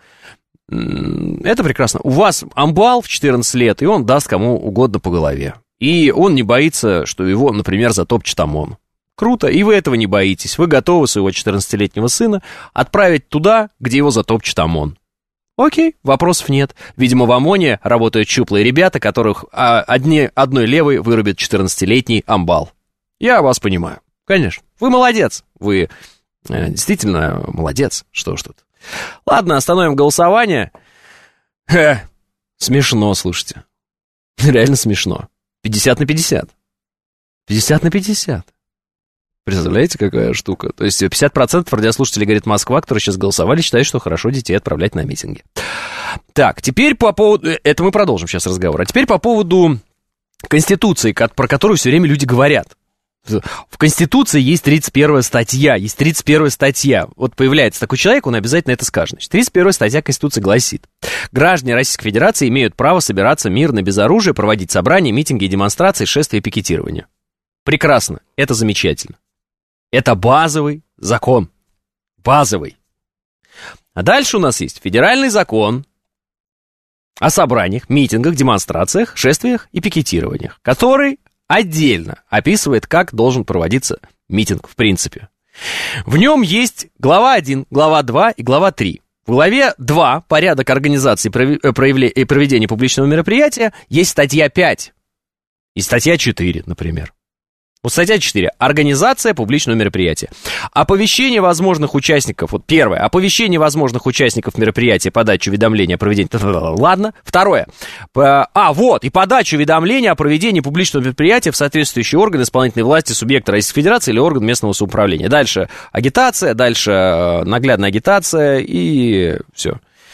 Это прекрасно. У вас амбал в четырнадцать лет, и он даст кому угодно по голове. И он не боится, что его, например, затопчет ОМОН. Круто, и вы этого не боитесь. Вы готовы своего четырнадцатилетнего сына отправить туда, где его затопчет ОМОН. Окей, вопросов нет. Видимо, в ОМОНе работают щуплые ребята, которых одни, одной левой вырубит четырнадцатилетний амбал. Я вас понимаю. Конечно. Вы молодец. Вы э, действительно молодец. Что ж тут. Ладно, остановим голосование. Ха, смешно, слушайте. Реально смешно. пятьдесят на пятьдесят. пятьдесят на пятьдесят. Представляете, какая штука? То есть пятьдесят процентов радиослушателей, говорит, Москва, которые сейчас голосовали, считают, что хорошо детей отправлять на митинги. Так, теперь по поводу... Это мы продолжим сейчас разговор. А теперь по поводу Конституции, про которую все время люди говорят. В Конституции есть тридцать первая статья, есть тридцать первая статья. Вот появляется такой человек, он обязательно это скажет. Значит, тридцать первая статья Конституции гласит: граждане Российской Федерации имеют право собираться мирно, без оружия, проводить собрания, митинги, демонстрации, шествия и пикетирования. Прекрасно, это замечательно. Это базовый закон. Базовый. А дальше у нас есть федеральный закон о собраниях, митингах, демонстрациях, шествиях и пикетированиях, который отдельно описывает, как должен проводиться митинг в принципе. В нем есть глава один, глава два и глава три. В главе два «Порядок организации и проведения публичного мероприятия» есть статья пять и статья четыре, например. Вот статья четыре. Организация публичного мероприятия. Оповещение возможных участников. Вот первое. Оповещение возможных участников мероприятия, подачу уведомления о проведении... Ладно. Второе. А, вот. И подачу уведомления о проведении публичного мероприятия в соответствующий орган исполнительной власти субъекта Российской Федерации или орган местного самоуправления. Дальше агитация, дальше наглядная агитация и все.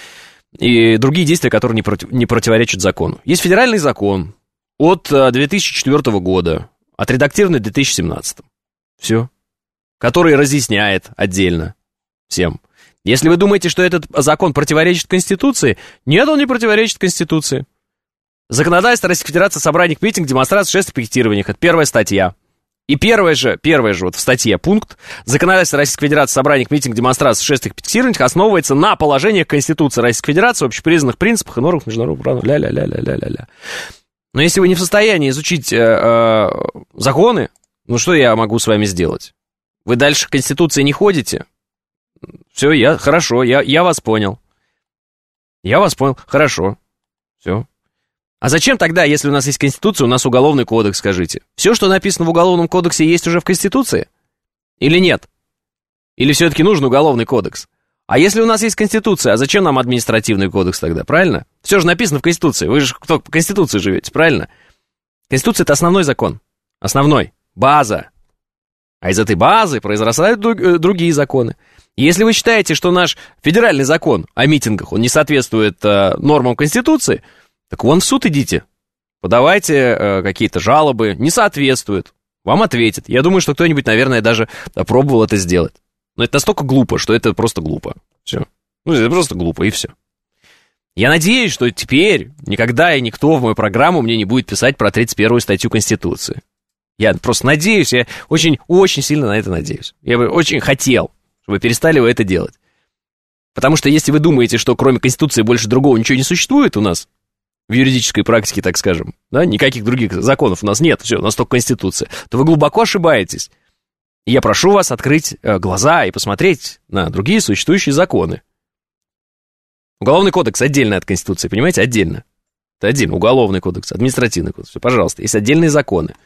И другие действия, которые не, против... не противоречат закону. Есть федеральный закон от две тысячи четвёртого года. Отредактированный в две тысячи семнадцатом. Все. Который разъясняет отдельно всем. Если вы думаете, что этот закон противоречит Конституции, нет, он не противоречит Конституции. Законодательство Российской Федерации о собраниях, митингах, демонстрациях, шествиях, пикетированиях. Это первая статья. И первая же, первая же вот в статье пункт: законодательство Российской Федерации о собраниях, митингах, демонстрациях, шествиях, пикетированиях основывается на положениях Конституции Российской Федерации, общепризнанных принципах и нормах международного права. Ля-ля-ля-ля-ля-ля-ля. Но если вы не в состоянии изучить э, э, законы, ну что я могу с вами сделать? Вы дальше Конституции не ходите? Все, я, хорошо, я, я вас понял. Я вас понял, хорошо. Все. А зачем тогда, если у нас есть Конституция, у нас Уголовный кодекс, скажите? Все, что написано в Уголовном кодексе, есть уже в Конституции? Или нет? Или все-таки нужен Уголовный кодекс? А если у нас есть Конституция, а зачем нам административный кодекс тогда, правильно? Все же написано в Конституции, вы же кто по Конституции живете, правильно? Конституция — это основной закон, основной, база. А из этой базы произрастают другие законы. И если вы считаете, что наш федеральный закон о митингах, он не соответствует э, нормам Конституции, так вон в суд идите, подавайте э, какие-то жалобы, не соответствует, вам ответят. Я думаю, что кто-нибудь, наверное, даже пробовал это сделать. Но это настолько глупо, что это просто глупо. Все. Ну, это просто глупо, и все. Я надеюсь, что теперь никогда и никто в мою программу мне не будет писать про тридцать первую статью Конституции. Я просто надеюсь, я очень-очень сильно на это надеюсь. Я бы очень хотел, чтобы вы перестали вы это делать. Потому что если вы думаете, что кроме Конституции больше другого ничего не существует у нас, в юридической практике, так скажем, да, никаких других законов у нас нет, все, у нас только Конституция, то вы глубоко ошибаетесь. И я прошу вас открыть глаза и посмотреть на другие существующие законы. Уголовный кодекс отдельно от Конституции, понимаете, отдельно. Это отдельно, Уголовный кодекс, административный кодекс, все, пожалуйста, есть отдельные законы.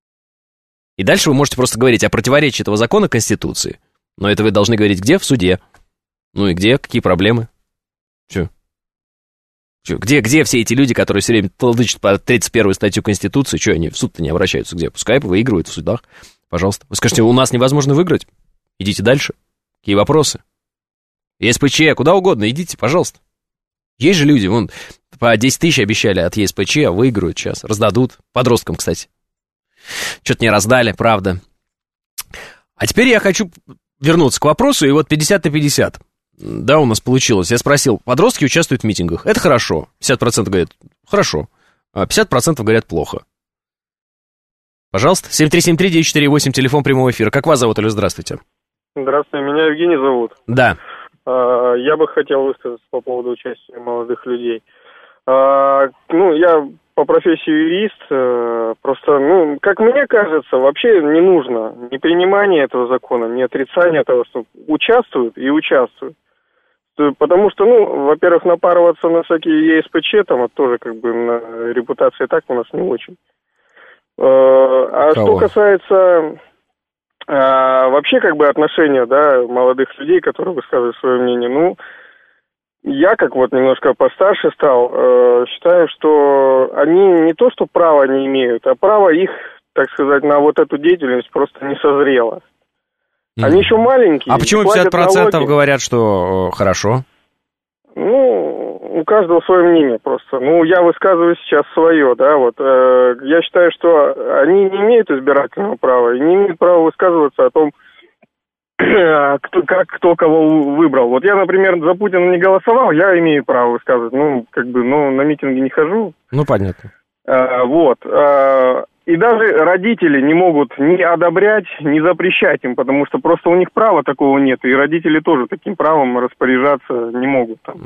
И дальше вы можете просто говорить о противоречии этого закона Конституции. Но это вы должны говорить где? В суде. Ну и где? Какие проблемы? Че? Че? Где, где все эти люди, которые все время толдычат по тридцать первую статью Конституции? Что, они в суд-то не обращаются? Где? Пускай выигрывают в судах. Пожалуйста. Вы скажете, у нас невозможно выиграть? Идите дальше. Какие вопросы? ЕСПЧ, куда угодно, идите, пожалуйста. Есть же люди, вон, по десять тысяч обещали от ЕСПЧ, а выиграют сейчас. Раздадут. Подросткам, кстати. Что-то не раздали, правда. А теперь я хочу вернуться к вопросу, и вот пятьдесят на пятьдесят. Да, у нас получилось. Я спросил, подростки участвуют в митингах. Это хорошо. пятьдесят процентов говорят, хорошо. А пятьдесят процентов говорят, плохо. Пожалуйста, семь три семь три девять четыре восемь, телефон прямого эфира. Как вас зовут, Алло, здравствуйте. Здравствуйте, меня Евгений зовут. Да. Я бы хотел высказаться по поводу участия молодых людей. Ну, я по профессии юрист, просто, ну, как мне кажется, вообще не нужно ни принимания этого закона, ни отрицания того, что участвуют и участвуют. Потому что, ну, во-первых, напарываться на всякие ЕСПЧ, там, а тоже, как бы, на репутации так у нас не очень. А Кого? Что касается а, вообще, как бы, отношения, да, молодых людей, которые высказывают свое мнение, ну, я, как вот немножко постарше стал, э, считаю, что они не то, что права не имеют, а право их, так сказать, на вот эту деятельность просто не созрело. Они mm. еще маленькие. А почему пятьдесят процентов говорят, что э, хорошо? Ну, у каждого свое мнение просто. Ну, я высказываю сейчас свое, да, вот. Э, я считаю, что они не имеют избирательного права и не имеют права высказываться о том, кто, как кто кого выбрал. Вот я, например, за Путина не голосовал, я имею право высказывать. Ну, как бы, ну, на митинги не хожу. Ну, понятно. А, вот. А, и даже родители не могут ни одобрять, ни запрещать им, потому что просто у них права такого нет. И родители тоже таким правом распоряжаться не могут. Там.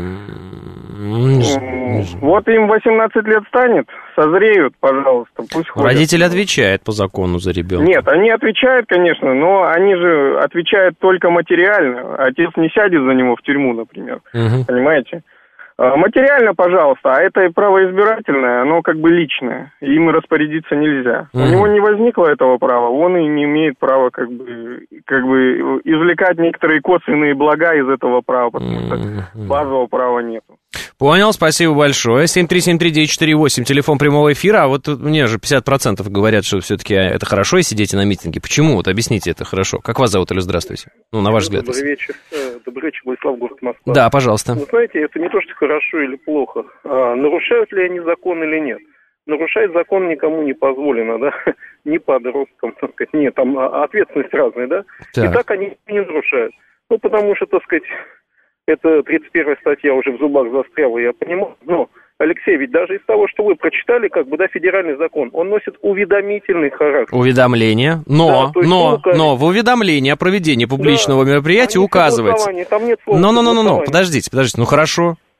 Mm-hmm. Вот им восемнадцать лет станет, созреют, пожалуйста, пусть ходят. Родитель отвечает по закону за ребенка. Нет, они отвечают, конечно, но они же отвечают только материально. Отец не сядет за него в тюрьму, например. Uh-huh. Понимаете? Материально, пожалуйста, а это право избирательное, оно как бы личное, им распорядиться нельзя. Uh-huh. У него не возникло этого права, он и не имеет права как бы, как бы извлекать некоторые косвенные блага из этого права, потому что uh-huh. базового права нету. Понял, спасибо большое. семь три семь три девять четыре восемь, телефон прямого эфира. А вот мне же пятьдесят процентов говорят, что все-таки это хорошо и сидите на митинге. Почему? Вот объясните это хорошо. Как вас зовут, или здравствуйте? Ну, на ваш взгляд. Добрый вечер. Добрый вечер, Владислав, город Москва. Да, пожалуйста. Вы знаете, это не то, что хорошо или плохо. А, нарушают ли они закон или нет? Нарушать закон никому не позволено, да? Ни подросткам, так сказать. Нет, там ответственность разная, да? Так. И так они не нарушают. Ну, потому что, так сказать... Это тридцать первая статья уже в зубах застряла, я понимаю. Но, Алексей, ведь даже из того, что вы прочитали, как бы, да, федеральный закон, он носит уведомительный характер. Уведомление, но, да, но, указ... но в уведомлении о проведении публичного да, мероприятия указывается... Там нет слова но, но, но, но, но, подождите, подождите, ну хорошо.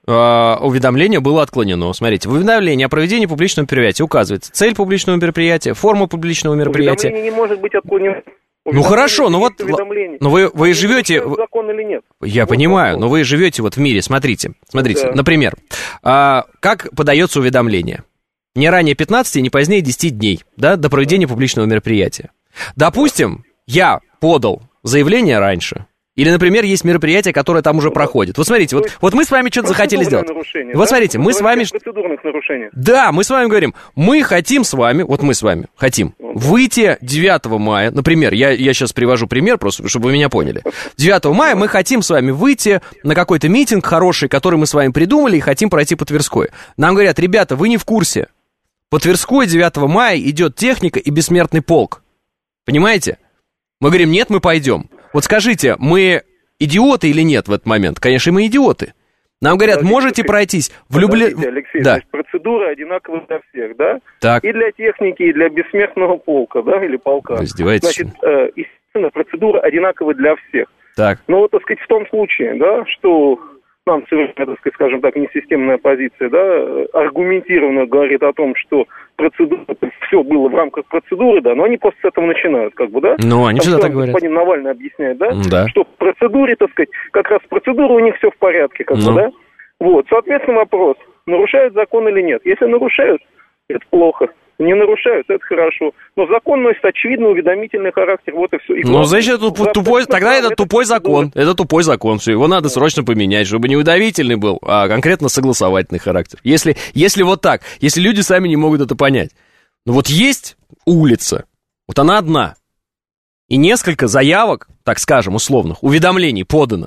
уведомление было отклонено. Смотрите, в уведомлении о проведении публичного мероприятия указывается цель публичного мероприятия, форма публичного мероприятия. Уведомление не может быть отклонено. Ну хорошо, ну вот, но вы, вы живете... Закон или нет? Я вот понимаю, но вы живете вот в мире, смотрите, смотрите, да. Например, а, как подается уведомление? Не ранее пятнадцати, не позднее десяти дней, да, до проведения публичного мероприятия. Допустим, я подал заявление раньше, или, например, есть мероприятие, которое там уже проходит. Вот смотрите, вот, вот мы с вами что-то захотели сделать. Вот да? смотрите, мы с вами... Процедурных нарушений. Да, мы с вами говорим, мы хотим с вами, вот мы с вами хотим выйти девятого мая, например, я, я сейчас привожу пример просто, чтобы вы меня поняли. девятого мая мы хотим с вами выйти на какой-то митинг хороший, который мы с вами придумали, и хотим пройти по Тверской. Нам говорят, ребята, вы не в курсе. По Тверской девятого мая идет техника и бессмертный полк. Понимаете? Мы говорим, нет, мы пойдем. Вот скажите, мы идиоты или нет в этот момент? Конечно, мы идиоты. Нам говорят, Подождите, можете пройтись в любле... Алексей, да. процедура одинакова для всех, да? Так. И для техники, и для бессмертного полка, да, или полка. Вы издеваетесь? Значит, э, естественно, процедура одинакова для всех. Так. Но вот, так сказать, в том случае, да, что нам совершенно, так сказать, скажем так, несистемная позиция, да, аргументированно говорит о том, что процедура, все было в рамках процедуры, да, но они просто с этого начинают, как бы, да. Ну, они всегда так говорят. Господин Навальный объясняет, да, да, что в процедуре, так сказать, как раз процедура у них все в порядке, как ну. бы, да. Вот, соответственно, вопрос, нарушают закон или нет. Если нарушают, это плохо. Не нарушают, это хорошо. Но закон носит, очевидно, уведомительный характер, вот и все. И ну, значит, это тупой, тогда это, это тупой закон. Это тупой закон, все, его надо срочно поменять, чтобы не уведомительный был, а конкретно согласовательный характер. Если, если вот так, если люди сами не могут это понять. Ну вот есть улица, вот она одна, и несколько заявок, так скажем, условных, уведомлений подано.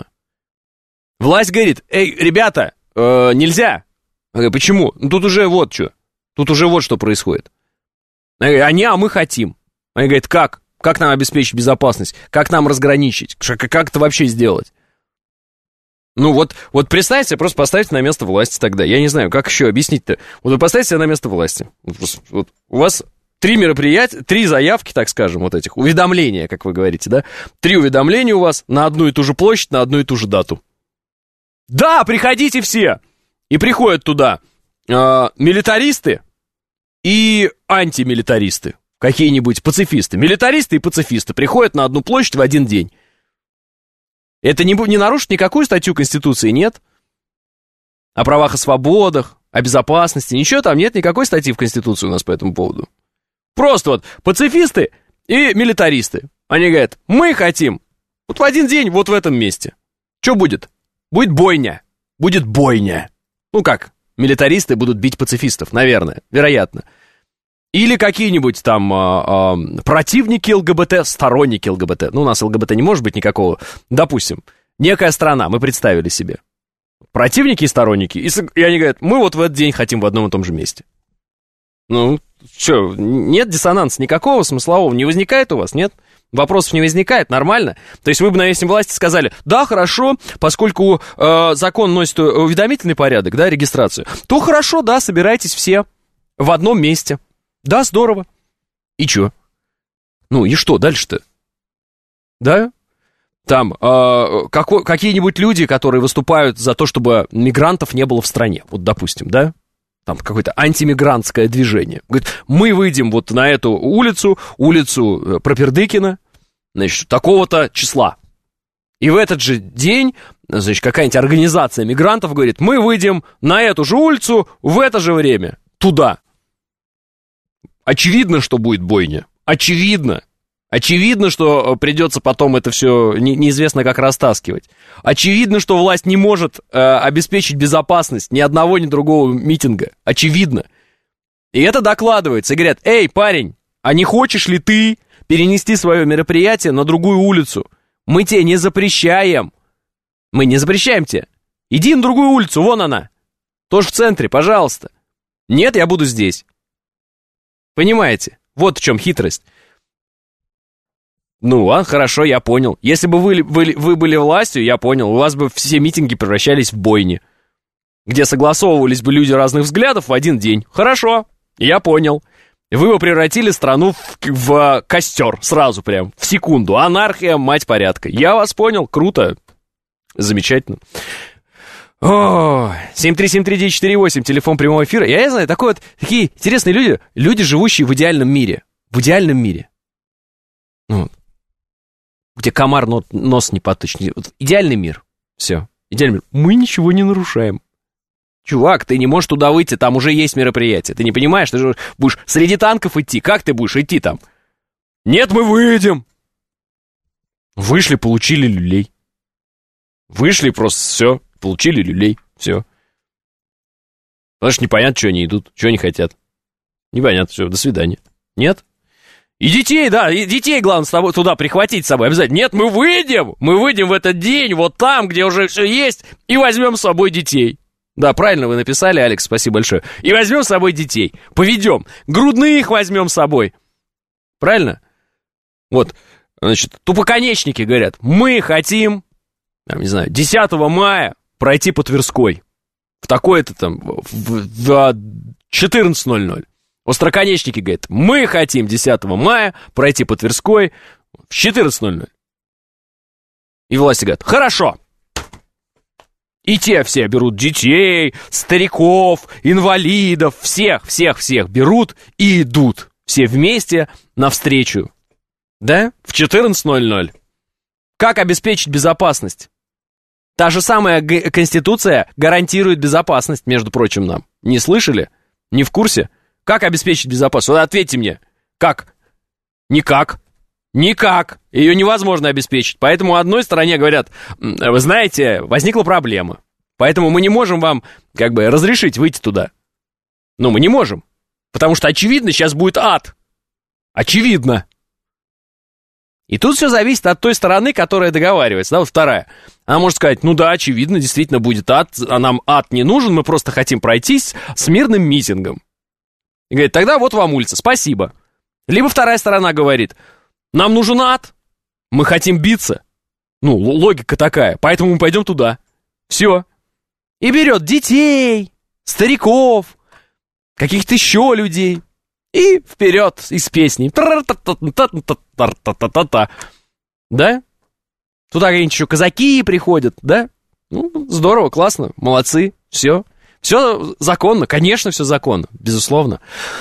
Власть говорит, эй, ребята, э, нельзя. Я говорю, почему? Ну тут уже вот что, тут уже вот что происходит. Они, а мы хотим. Они говорят, как? Как нам обеспечить безопасность? Как нам разграничить? Как это вообще сделать? Ну вот, вот представьте, просто поставьте на место власти тогда. Я не знаю, как еще объяснить-то. Вот вы поставьте себя на место власти. Вот, вот, у вас три мероприятия, три заявки, так скажем, вот этих, уведомления, как вы говорите, да? Три уведомления у вас на одну и ту же площадь, на одну и ту же дату. Да, приходите все! И приходят туда э, милитаристы и антимилитаристы, какие-нибудь пацифисты. Милитаристы и пацифисты приходят на одну площадь в один день. Это не, не нарушит никакую статью Конституции, нет? О правах и свободах, о безопасности, ничего там нет, никакой статьи в Конституции у нас по этому поводу. Просто вот пацифисты и милитаристы. Они говорят, мы хотим вот в один день вот в этом месте. Что будет? Будет бойня. Будет бойня. Ну как? Милитаристы будут бить пацифистов, наверное, вероятно. Или какие-нибудь там э, э, противники ЛГБТ, сторонники ЛГБТ. Ну, у нас ЛГБТ не может быть никакого. Допустим, некая страна, мы представили себе. Противники и сторонники. И, и они говорят, мы вот в этот день хотим в одном и том же месте. Ну, что, нет диссонанса никакого смыслового не возникает у вас, нет? Вопросов не возникает, нормально? То есть вы бы на месте власти сказали, да, хорошо, поскольку э, закон носит уведомительный порядок, да, регистрацию, то хорошо, да, собирайтесь все в одном месте. Да, здорово. И чё? Ну, и что дальше-то? Да? Там э, какой, какие-нибудь люди, которые выступают за то, чтобы мигрантов не было в стране, вот, допустим, да? Там какое-то антимигрантское движение. Говорит, мы выйдем вот на эту улицу, улицу Пропердыкина, значит, такого-то числа. И в этот же день, значит, какая-нибудь организация мигрантов говорит, мы выйдем на эту же улицу в это же время, туда. Очевидно, что будет бойня. Очевидно. Очевидно, что придется потом это все не, неизвестно как растаскивать. Очевидно, что власть не может э, обеспечить безопасность ни одного, ни другого митинга. Очевидно. И это докладывается. И говорят, эй, парень, а не хочешь ли ты перенести свое мероприятие на другую улицу? Мы тебе не запрещаем. Мы не запрещаем тебе. Иди на другую улицу, вон она. Тоже в центре, пожалуйста. Нет, я буду здесь. Понимаете? Вот в чем хитрость. Ну, ладно, хорошо, я понял. Если бы вы, вы, вы были властью, я понял, у вас бы все митинги превращались в бойни, где согласовывались бы люди разных взглядов в один день. Хорошо, я понял. Вы бы превратили страну в, в костер сразу прям, в секунду. Анархия, мать порядка. Я вас понял, круто, замечательно. О, семь три семь три девять четыре восемь, телефон прямого эфира. Я не знаю, такой вот, такие интересные люди, люди, живущие в идеальном мире. В идеальном мире. Ну, где комар нос не потычет. Вот, идеальный мир. Все. Идеальный мир. Мы ничего не нарушаем. Чувак, ты не можешь туда выйти, там уже есть мероприятие. Ты не понимаешь, ты же будешь среди танков идти. Как ты будешь идти там? Нет, мы выйдем. Вышли, получили люлей. Вышли, просто все. Получили люлей, все. Потому что непонятно, что они идут, что они хотят. Непонятно, все, до свидания. Нет? И детей, да, и детей, главное, с тобой туда прихватить с собой обязательно. Нет, мы выйдем, мы выйдем в этот день, вот там, где уже все есть, и возьмем с собой детей. Да, правильно вы написали, Алекс, спасибо большое. И возьмем с собой детей, поведем, грудных возьмем с собой. Правильно? Вот, значит, тупоконечники говорят, мы хотим, там, не знаю, десятого мая пройти по Тверской. В такое-то там, в, в четырнадцать ноль ноль. Остроконечники говорят, мы хотим десятого мая пройти по Тверской в четырнадцать ноль ноль. И власти говорят, хорошо. И те все берут детей, стариков, инвалидов, всех, всех, всех берут и идут. Все вместе навстречу. Да? В четырнадцать ноль ноль. Как обеспечить безопасность? Та же самая г- Конституция гарантирует безопасность, между прочим, нам. Не слышали? Не в курсе? Как обеспечить безопасность? Вот ответьте мне. Как? Никак. Никак. Ее невозможно обеспечить. Поэтому одной стороне говорят, вы знаете, возникла проблема. Поэтому мы не можем вам, как бы, разрешить выйти туда. Ну, мы не можем. Потому что, очевидно, сейчас будет ад. Очевидно. И тут все зависит от той стороны, которая договаривается. Да, вот вторая. Она может сказать, ну да, очевидно, действительно будет ад, а нам ад не нужен, мы просто хотим пройтись с мирным митингом. И говорит, тогда вот вам улица, спасибо. Либо вторая сторона говорит, нам нужен ад, мы хотим биться. Ну, логика такая, поэтому мы пойдем туда. Все. И берет детей, стариков, каких-то еще людей. И вперед из песни. Да? Туда какие-нибудь еще казаки приходят, да? Ну, здорово, классно, молодцы, все. Все законно, конечно, все законно, безусловно.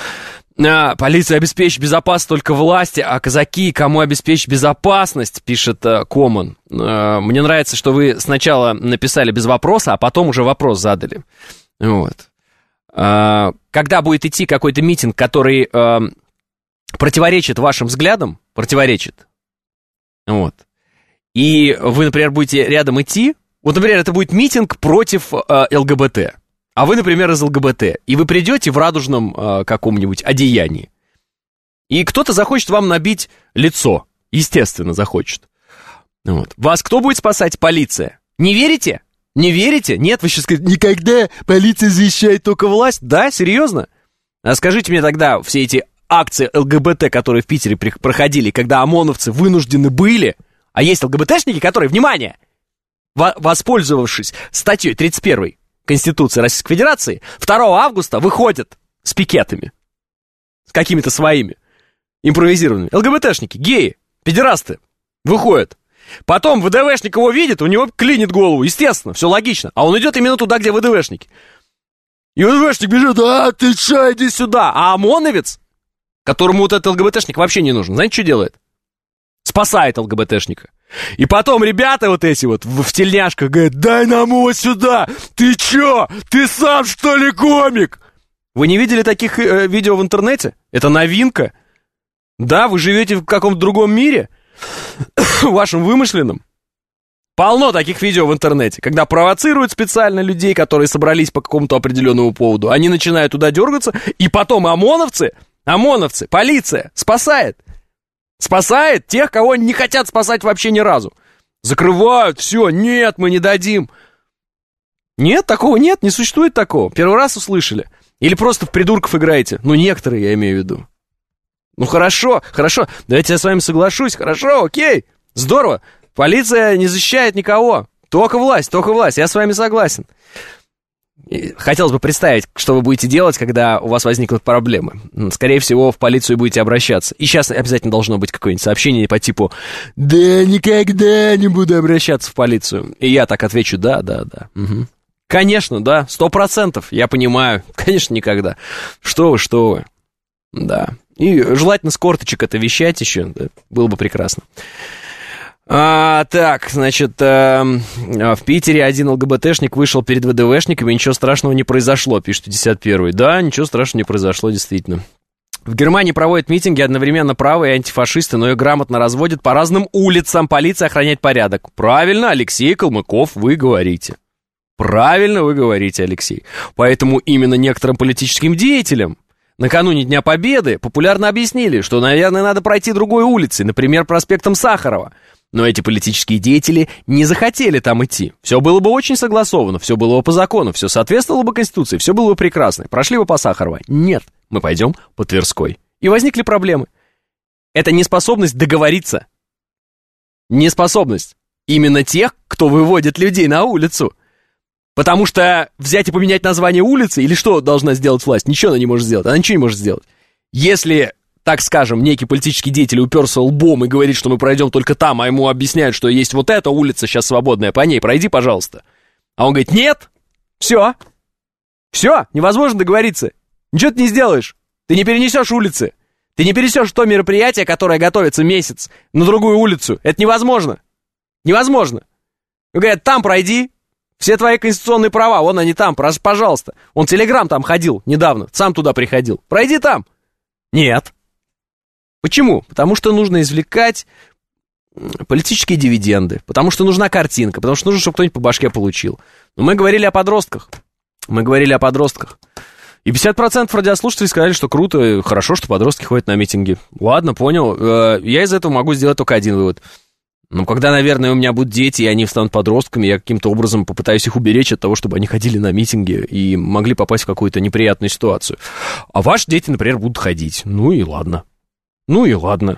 А, полиция обеспечит безопасность только власти, а казаки кому обеспечить безопасность, пишет Common. А, мне нравится, что вы сначала написали без вопроса, а потом уже вопрос задали. Вот. А, когда будет идти какой-то митинг, который а, противоречит вашим взглядам, противоречит, вот, и вы, например, будете рядом идти, вот, например, это будет митинг против а, ЛГБТ, а вы, например, из ЛГБТ, и вы придете в радужном а, каком-нибудь одеянии, и кто-то захочет вам набить лицо, естественно, захочет. Вот. Вас кто будет спасать? Полиция. Не верите? Не верите? Нет, вы сейчас скажете, никогда полиция защищает только власть. Да, серьезно? А скажите мне тогда, все эти акции ЛГБТ, которые в Питере проходили, когда ОМОНовцы вынуждены были, а есть ЛГБТшники, которые, внимание, воспользовавшись статьей тридцать первой Конституции Российской Федерации, второго августа выходят с пикетами, с какими-то своими импровизированными. ЛГБТшники, геи, педерасты выходят. Потом ВДВшник его видит, у него клинит голову, естественно, все логично. А он идет именно туда, где ВДВшники. И ВДВшник бежит, а ты че, иди сюда. А ОМОНовец, которому вот этот ЛГБТшник вообще не нужен, знаете, что делает? Спасает ЛГБТшника. И потом ребята вот эти вот в, в тельняшках говорят, дай нам его сюда. Ты че, ты сам что ли комик? Вы не видели таких э, видео в интернете? Это новинка. Да, вы живете в каком-то другом мире, вашем вымышленном. Полно таких видео в интернете, когда провоцируют специально людей, которые собрались по какому-то определенному поводу. Они начинают туда дергаться, и потом ОМОНовцы, ОМОНовцы, полиция спасает. Спасает тех, кого не хотят спасать вообще ни разу. Закрывают, все, нет, мы не дадим. Нет, такого нет, не существует такого. Первый раз услышали. Или просто в придурков играете. Ну, некоторые, я имею в виду. Ну, хорошо, хорошо, давайте я с вами соглашусь. Хорошо, окей, здорово. Полиция не защищает никого. Только власть, только власть, я с вами согласен. И хотелось бы представить, что вы будете делать, когда у вас возникнут проблемы. Скорее всего, в полицию будете обращаться. И сейчас обязательно должно быть какое-нибудь сообщение по типу «Да никогда не буду обращаться в полицию». И я так отвечу «да, да, да». Угу. Конечно, да, сто процентов, я понимаю. Конечно, никогда. Что вы, что вы. Да. И желательно с корточек это вещать еще, да, было бы прекрасно. А, так, значит, а, в Питере один ЛГБТшник вышел перед ВДВшниками, ничего страшного не произошло, пишет пятьдесят первый. Да, ничего страшного не произошло, действительно. В Германии проводят митинги одновременно правые и антифашисты, но их грамотно разводят по разным улицам, полиция охраняет порядок. Правильно, Алексей Калмыков, вы говорите. Правильно вы говорите, Алексей. Поэтому именно некоторым политическим деятелям накануне Дня Победы популярно объяснили, что, наверное, надо пройти другой улицей, например, проспектом Сахарова. Но эти политические деятели не захотели там идти. Все было бы очень согласовано, все было бы по закону, все соответствовало бы Конституции, все было бы прекрасно. Прошли бы по Сахарова. Нет, мы пойдем по Тверской. И возникли проблемы. Это неспособность договориться. Неспособность именно тех, кто выводит людей на улицу. Потому что взять и поменять название улицы, или что должна сделать власть? Ничего она не может сделать, она ничего не может сделать. Если, так скажем, некий политический деятель уперся лбом и говорит, что мы пройдем только там, а ему объясняют, что есть вот эта улица сейчас свободная, по ней пройди, пожалуйста. А он говорит, нет, все, все, невозможно договориться, ничего ты не сделаешь, ты не перенесешь улицы, ты не перенесешь то мероприятие, которое готовится месяц, на другую улицу, это невозможно, невозможно. Говорят, там пройди. Все твои конституционные права, вон они там, пожалуйста. Он Телеграм там ходил недавно, сам туда приходил. Пройди там. Нет. Почему? Потому что нужно извлекать политические дивиденды, потому что нужна картинка, потому что нужно, чтобы кто-нибудь по башке получил. Но мы говорили о подростках. Мы говорили о подростках. И пятьдесят процентов радиослушателей сказали, что круто, хорошо, что подростки ходят на митинги. Ладно, понял. Я из этого могу сделать только один вывод. Но когда, наверное, у меня будут дети, и они станут подростками, я каким-то образом попытаюсь их уберечь от того, чтобы они ходили на митинги и могли попасть в какую-то неприятную ситуацию. А ваши дети, например, будут ходить. Ну и ладно. Ну и ладно.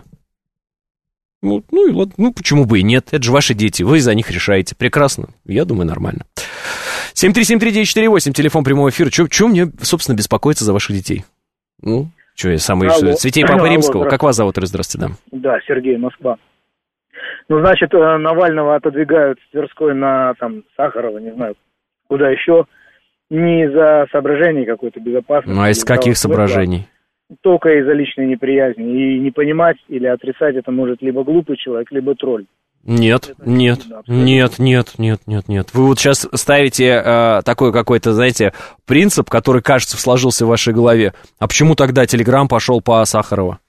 Ну, ну и ладно. Ну, почему бы и нет? Это же ваши дети. Вы за них решаете. Прекрасно. Я думаю, нормально. семь три семь три девять четыре восемь, телефон прямого эфира. Чего мне, собственно, беспокоиться за ваших детей? Ну, что я самый... Алло. Цветей Папы Алло, Римского. Как вас зовут? Здравствуйте, да. Да, Сергей, Москва. Ну, значит, Навального отодвигают с Тверской на, там, Сахарова, не знаю, куда еще, не из-за соображений какой-то безопасности. Ну, а из каких соображений? Только из-за личной неприязни. И не понимать или отрицать это может либо глупый человек, либо тролль. Нет, это нет, нет, нет, нет, нет, нет. Вы вот сейчас ставите э, такой какой-то, знаете, принцип, который, кажется, сложился в вашей голове. А почему тогда Телеграм пошел по Сахарова?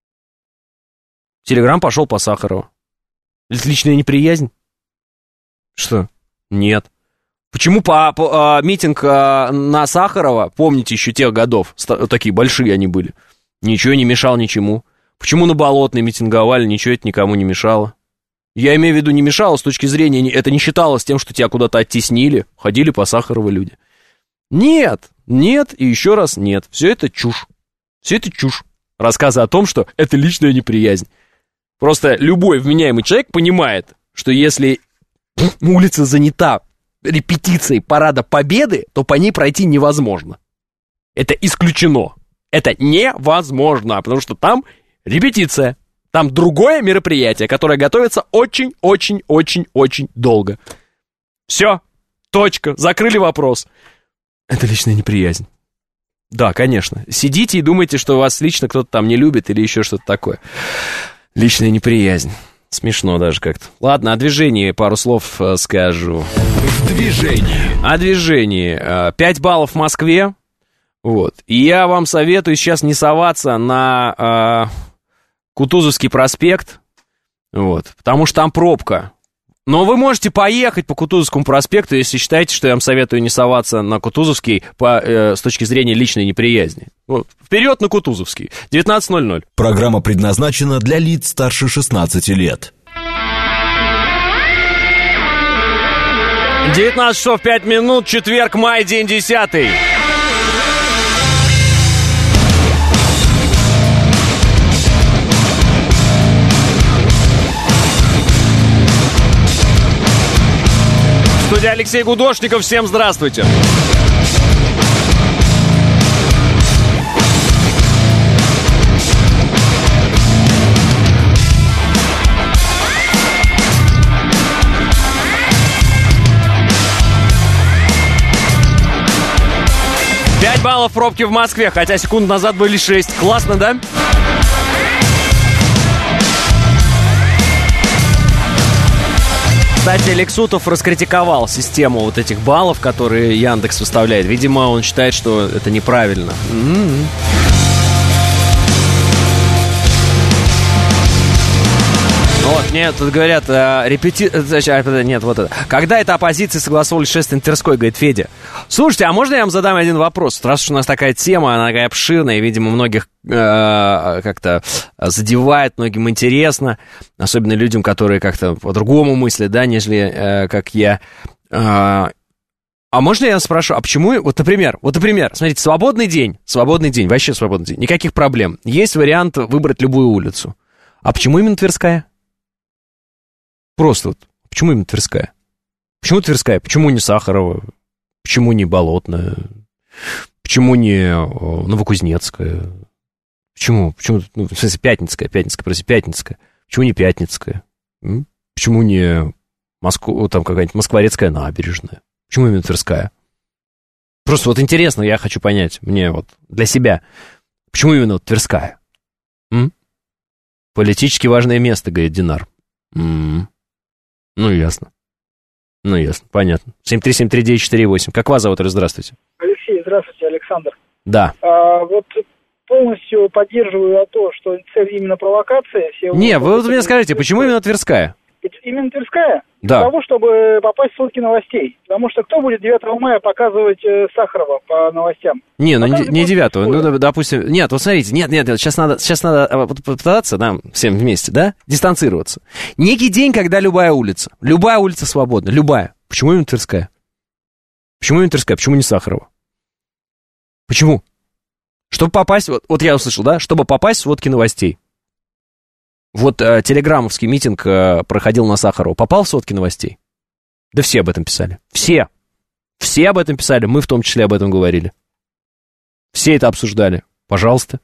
Телеграм пошел по Сахарова. Это личная неприязнь? Что? Нет. Почему по, по, а, митинг а, на Сахарова, помните еще тех годов, ста, такие большие они были, ничего не мешал ничему. Почему на Болотной митинговали, ничего это никому не мешало. Я имею в виду, не мешало с точки зрения, это не считалось тем, что тебя куда-то оттеснили, ходили по Сахарову люди. Нет, нет и еще раз нет. Все это чушь. Все это чушь. Рассказы о том, что это личная неприязнь. Просто любой вменяемый человек понимает, что если улица занята репетицией Парада Победы, то по ней пройти невозможно. Это исключено. Это невозможно, потому что там репетиция. Там другое мероприятие, которое готовится очень-очень-очень-очень долго. Все. Точка. Закрыли вопрос. Это личная неприязнь. Да, конечно. Сидите и думаете, что вас лично кто-то там не любит или еще что-то такое. Личная неприязнь. Смешно даже как-то. Ладно, о движении пару слов э, скажу. В движении. О движении. Пять баллов в Москве. Вот. И я вам советую сейчас не соваться на э, Кутузовский проспект. Вот. Потому что там пробка. Но вы можете поехать по Кутузовскому проспекту, если считаете, что я вам советую не соваться на Кутузовский по, э, с точки зрения личной неприязни. Вот. Вперед на Кутузовский. девятнадцать ноль ноль. Программа предназначена для лиц старше шестнадцати лет. девятнадцать часов пять минут, четверг, май, день десятый. Студия Алексей Гудошников, всем здравствуйте. пять баллов пробки в Москве, хотя секунд назад были шесть. Классно, да? Кстати, Лексутов раскритиковал систему вот этих баллов, которые Яндекс выставляет. Видимо, он считает, что это неправильно. Mm-hmm. Вот, мне тут говорят, э, репети... Нет, вот это. Когда это оппозиция согласовывали шествие Тверской, говорит Федя. Слушайте, а можно я вам задам один вопрос? Раз уж у нас такая тема, она такая обширная, и, видимо, многих э, как-то задевает, многим интересно. Особенно людям, которые как-то по-другому мыслят, да, нежели э, как я. Э, а можно я спрошу, а почему, вот, например, вот, например, смотрите, свободный день, свободный день, вообще свободный день, никаких проблем. Есть вариант выбрать любую улицу. А почему именно Тверская? Просто вот, почему именно Тверская? Почему Тверская? Почему не Сахарова? Почему не Болотная? Почему не Новокузнецкая? Почему? Почему? Ну, в смысле, Пятницкая, Пятницкая, прости, Пятницкая. Почему не Пятницкая? М? Почему не Москва, там какая-нибудь Москворецкая набережная? Почему именно Тверская? Просто вот интересно, я хочу понять, мне вот для себя, почему именно вот Тверская? М? Политически важное место, говорит Динар. М-м. Ну, ясно. Ну, ясно, понятно. семь три семь три девять четыре восемь. Как вас зовут? Здравствуйте. Алексей, здравствуйте, Александр. Да. А, вот полностью поддерживаю то, что цель именно провокация. Все Не, вы вот мне скажите, почему именно Тверская? Именно Тверская? Да. Для того, чтобы попасть в сводки новостей. Потому что кто будет девятого мая показывать э, Сахарова по новостям? Не, ну не, не девятого, ну, допустим... Нет, вот смотрите, нет, нет, нет, сейчас надо, сейчас надо попытаться нам всем вместе, да, дистанцироваться. Некий день, когда любая улица, любая улица свободна, любая. Почему именно Тверская? Почему именно Тверская? Почему не Сахарова? Почему? Чтобы попасть... Вот, вот я услышал, да? Чтобы попасть в сводки новостей. Вот э, телеграммовский митинг э, проходил на Сахарова. Попал в сводки новостей? Да все об этом писали. Все. Все об этом писали. Мы в том числе об этом говорили. Все это обсуждали. Пожалуйста.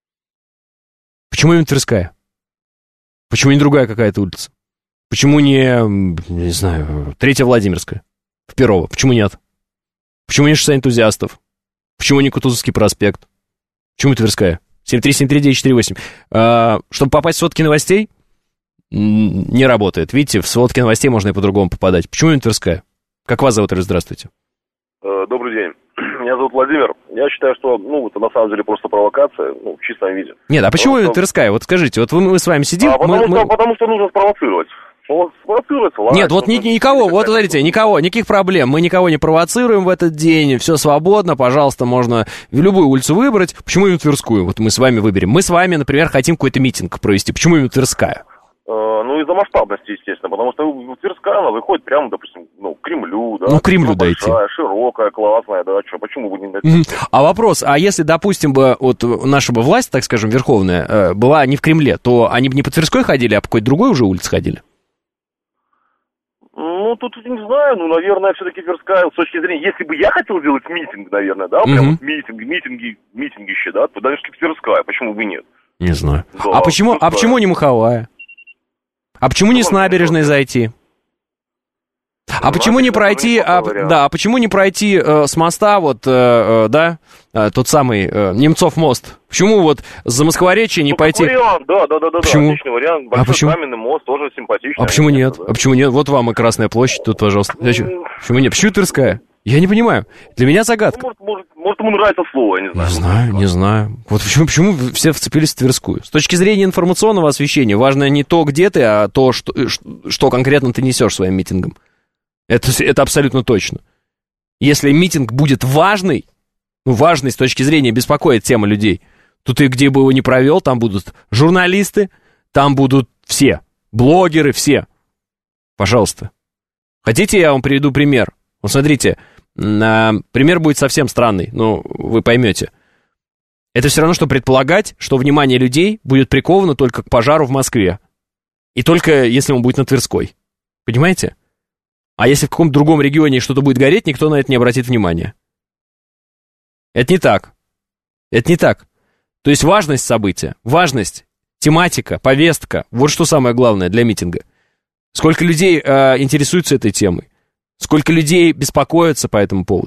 Почему именно Тверская? Почему не другая какая-то улица? Почему не, не знаю, Третья Владимирская? В Перово. Почему нет? Почему не шоссе энтузиастов? Почему не Кутузовский проспект? Почему Тверская? семь три семь три девять четыре восемь. А, чтобы попасть в сводки новостей, не работает. Видите, в сводки новостей можно и по-другому попадать. Почему именно Тверская? Как вас зовут? Здравствуйте. Добрый день. Меня зовут Владимир. Я считаю, что, ну, это на самом деле просто провокация, ну, в чистом виде. Нет, а почему именно что... Тверская? Вот скажите, вот мы с вами сидим... А потому, мы, что, мы... потому что нужно спровоцировать. Нет, вот ни, никого, вот смотрите, никого, никаких проблем, мы никого не провоцируем в этот день, все свободно, пожалуйста, можно любую улицу выбрать. Почему именно Тверскую? Вот мы с вами выберем. Мы с вами, например, хотим какой-то митинг провести. Почему именно Тверская? Ну, из-за масштабности, естественно, потому что Тверская, она выходит прямо, допустим, ну, к Кремлю, да. Ну, к Кремлю дойти. Большая, широкая, классная, да, что, почему бы не дойти? А вопрос, а если, допустим, бы вот наша бы власть, так скажем, верховная, была не в Кремле, то они бы не по Тверской ходили, а по какой-то другой уже улице ходили? Ну, тут не знаю, ну, наверное, все-таки Тверская, с точки зрения, если бы я хотел делать митинг, наверное, да, прям вот митинг, митинги, митингище, да, то даже Тверская, почему бы нет? Не знаю. Да, а, почему, а почему не Маховая? А почему не с набережной зайти? А почему не пройти, а, да, а почему не пройти э, с моста, вот, э, э, да, э, тот самый э, Немцов мост? Почему вот за Москворечье не ну, пойти? Вариант, да, да, да, да, почему? Отличный вариант. Большой а почему? Каменный мост тоже симпатичный. А почему нет? Да. А почему нет? Вот вам и Красная площадь тут, пожалуйста. Mm. Почему нет? Почему Тверская? Я не понимаю. Для меня загадка. Ну, может, может, может, ему нравится слово, я не знаю. Не знаю, не знаю. Вот почему, почему все вцепились в Тверскую? С точки зрения информационного освещения важно не то, где ты, а то, что, что конкретно ты несешь своим митингом. Это, это абсолютно точно. Если митинг будет важный, ну, важный с точки зрения беспокоит тема людей, то ты где бы его ни провел, там будут журналисты, там будут все, блогеры, все. Пожалуйста. Хотите, я вам приведу пример? Вот смотрите, пример будет совсем странный, но вы поймете. Это все равно, что предполагать, что внимание людей будет приковано только к пожару в Москве. И только если он будет на Тверской. Понимаете? А если в каком-то другом регионе что-то будет гореть, никто на это не обратит внимания. Это не так. Это не так. То есть важность события, важность, тематика, повестка, вот что самое главное для митинга. Сколько людей э, интересуются этой темой, сколько людей беспокоятся по этому поводу,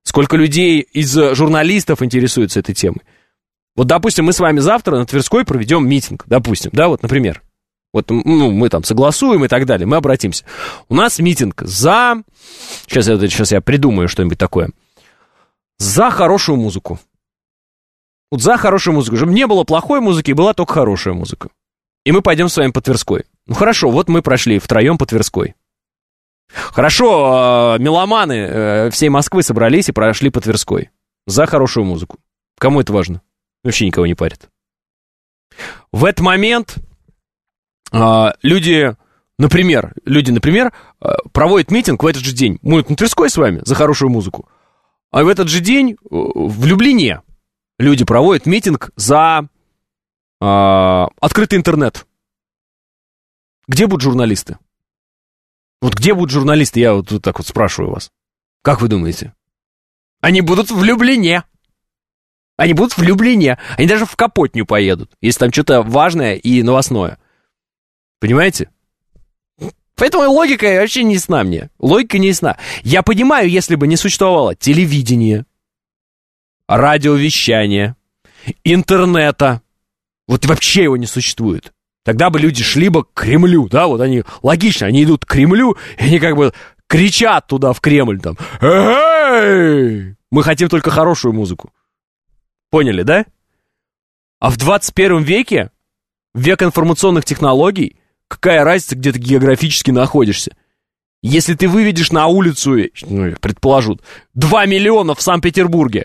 Сколько людей из журналистов интересуются этой темой. Вот, допустим, мы с вами завтра на Тверской проведем митинг, допустим, да, вот, например. Вот, ну, мы там согласуем и так далее, мы обратимся. У нас митинг за... Сейчас я, сейчас я придумаю что-нибудь такое. За хорошую музыку. Вот за хорошую музыку. Чтобы не было плохой музыки, была только хорошая музыка. И мы пойдем с вами по Тверской. Ну, хорошо, вот мы прошли втроем по Тверской. Хорошо, меломаны всей Москвы собрались и прошли по Тверской. За хорошую музыку. Кому это важно? Вообще никого не парит. В этот момент люди, например, люди, например, проводят митинг в этот же день. Мы на Тверской с вами за хорошую музыку. А в этот же день в Люблине люди проводят митинг за открытый интернет. Где будут журналисты? Вот где будут журналисты, я вот, вот так вот спрашиваю вас. Как вы думаете? Они будут в Люблине. Они будут в Люблине. Они даже в Капотню поедут, если там что-то важное и новостное. Понимаете? Поэтому логика вообще не ясна мне. Логика не ясна. Я понимаю, если бы не существовало телевидения, радиовещания, интернета, вот вообще его не существует. Тогда бы люди шли бы к Кремлю, да, вот они, логично, они идут к Кремлю, и они как бы кричат туда, в Кремль, там, эй, мы хотим только хорошую музыку. Поняли, да? А в двадцать первом веке, в век информационных технологий, какая разница, где ты географически находишься? Если ты выведешь на улицу, ну, предположу, два миллиона в Санкт-Петербурге,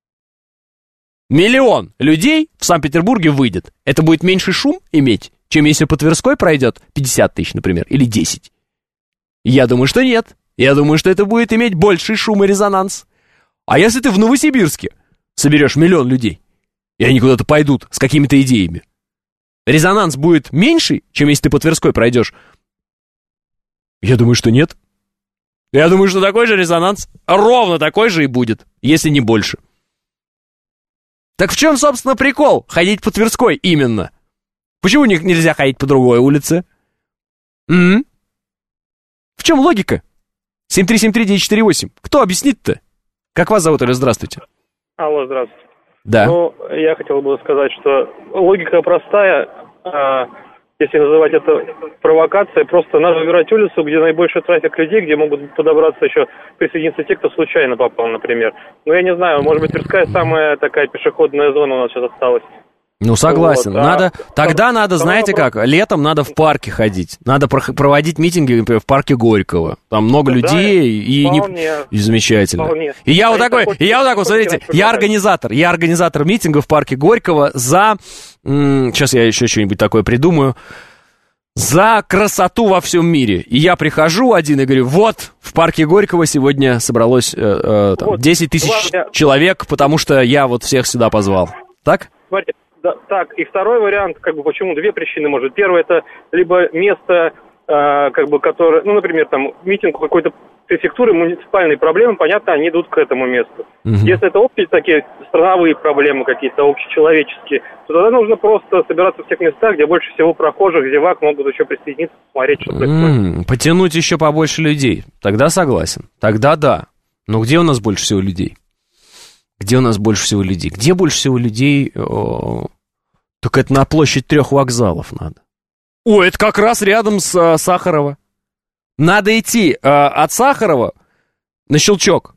миллион людей в Санкт-Петербурге выйдет, это будет меньший шум иметь, чем если по Тверской пройдет пятьдесят тысяч, например, или десять. Я думаю, что нет. Я думаю, что это будет иметь больший шум и резонанс. А если ты в Новосибирске соберешь миллион людей, и они куда-то пойдут с какими-то идеями, резонанс будет меньше, чем если ты по Тверской пройдешь? Я думаю, что нет. Я думаю, что такой же резонанс, ровно такой же и будет, если не больше. Так в чем, собственно, прикол ходить по Тверской именно? Почему нельзя ходить по другой улице? М-м? В чем логика? семь три семь три девять четыре восемь. Кто объяснит-то? Как вас зовут, или здравствуйте? Алло, здравствуйте. Да. Ну, я хотел бы сказать, что логика простая. А, если называть это провокацией, просто надо выбирать улицу, где наибольший трафик людей, где могут подобраться еще, присоединиться те, кто случайно попал, например. Ну, я не знаю, может быть, Тверская самая такая пешеходная зона у нас сейчас осталась. Ну, согласен. Вот, надо, а, тогда там, надо, там знаете вопрос... как, летом надо в парке ходить. Надо про- проводить митинги, например, в парке Горького. Там много да, людей, и, не... и замечательно. Вполне. И я а вот такой, и я вот так вот, смотрите, я организатор. Я организатор митинга в парке Горького за... М- сейчас я еще что-нибудь такое придумаю. За красоту во всем мире. И я прихожу один и говорю, вот, в парке Горького сегодня собралось э, э, там, вот, десять тысяч ладно. человек, потому что я вот всех сюда позвал. Так? Смотрите. Да, так, и второй вариант, как бы, почему две причины, может. Первое, это либо место, э, как бы, которое, ну, например, там, митинг какой-то префектуры, муниципальные проблемы, понятно, они идут к этому месту. Угу. Если это общие такие страновые проблемы какие-то, общечеловеческие, то тогда нужно просто собираться в тех местах, где больше всего прохожих, зевак могут еще присоединиться, посмотреть, что происходит. Потянуть еще побольше людей, тогда согласен, тогда да. Но где у нас больше всего людей? Где у нас больше всего людей? Где больше всего людей? О, только это на площадь трех вокзалов надо. О, это как раз рядом с а, Сахарова. Надо идти а, от Сахарова на Щелчок.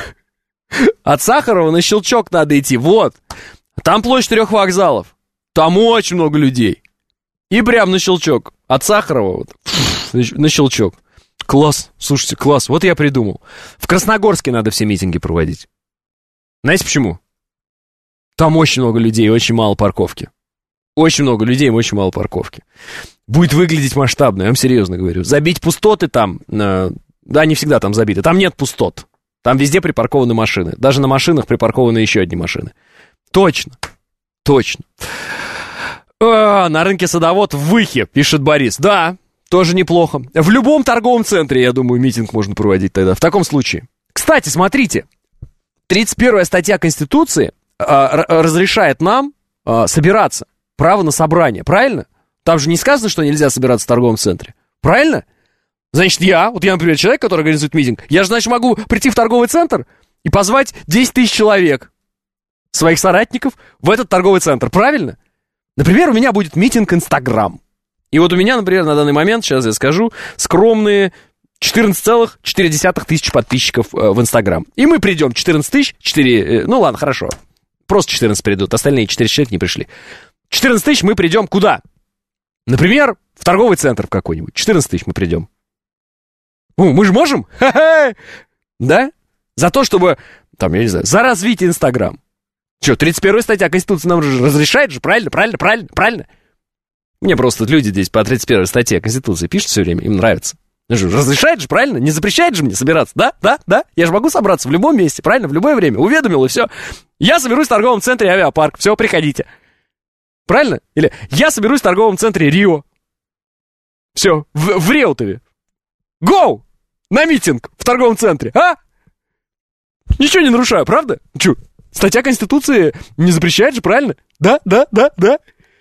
От Сахарова на Щелчок надо идти. Вот. Там площадь трех вокзалов. Там очень много людей. И прям на Щелчок. От Сахарова вот, на Щелчок. Класс. Слушайте, класс. Вот я придумал. В Красногорске надо все митинги проводить. Знаете почему? Там очень много людей и очень мало парковки. Очень много людей и очень мало парковки. Будет выглядеть масштабно, я вам серьезно говорю. Забить пустоты там, э, да, не всегда там забиты. Там нет пустот. Там везде припаркованы машины. Даже на машинах припаркованы еще одни машины. Точно. Точно. А, на рынке Садовод в Выхе, пишет Борис. Да, тоже неплохо. В любом торговом центре, я думаю, митинг можно проводить тогда. В таком случае. Кстати, смотрите. тридцать первая статья Конституции а, разрешает нам а, собираться. Право на собрание, правильно? Там же не сказано, что нельзя собираться в торговом центре. Правильно? Значит, я, вот я, например, человек, который организует митинг, я же, значит, могу прийти в торговый центр и позвать десять тысяч человек, своих соратников, в этот торговый центр, правильно? Например, у меня будет митинг Инстаграм. И вот у меня, например, на данный момент, сейчас я скажу, скромные четырнадцать целых четыре десятых тысяч подписчиков э, в Инстаграм. И мы придем, четырнадцать тысяч, четыре, э, ну ладно, хорошо, просто четырнадцать придут, остальные четыре человека не пришли. четырнадцать тысяч мы придем куда? Например, в торговый центр какой-нибудь. четырнадцать тысяч мы придем. Ну, мы же можем? Ха-ха! Да? За то, чтобы, там, я не знаю, за развитие Инстаграм. Что, тридцать первая статья Конституции нам же разрешает же, правильно, правильно, правильно, правильно? Мне просто люди здесь по тридцать первой статье Конституции пишут все время, им нравится. Разрешает же, правильно? Не запрещает же мне собираться, да? Да? Да? Я же могу собраться в любом месте, правильно? В любое время. Уведомил, и все. Я соберусь в торговом центре Авиапарк. Все, приходите. Правильно? Или я соберусь в торговом центре Рио. Все, в, в Реутове. Гоу! На митинг в торговом центре, а? Ничего не нарушаю, правда? Чё? Статья Конституции не запрещает же, правильно? Да, да, да, да.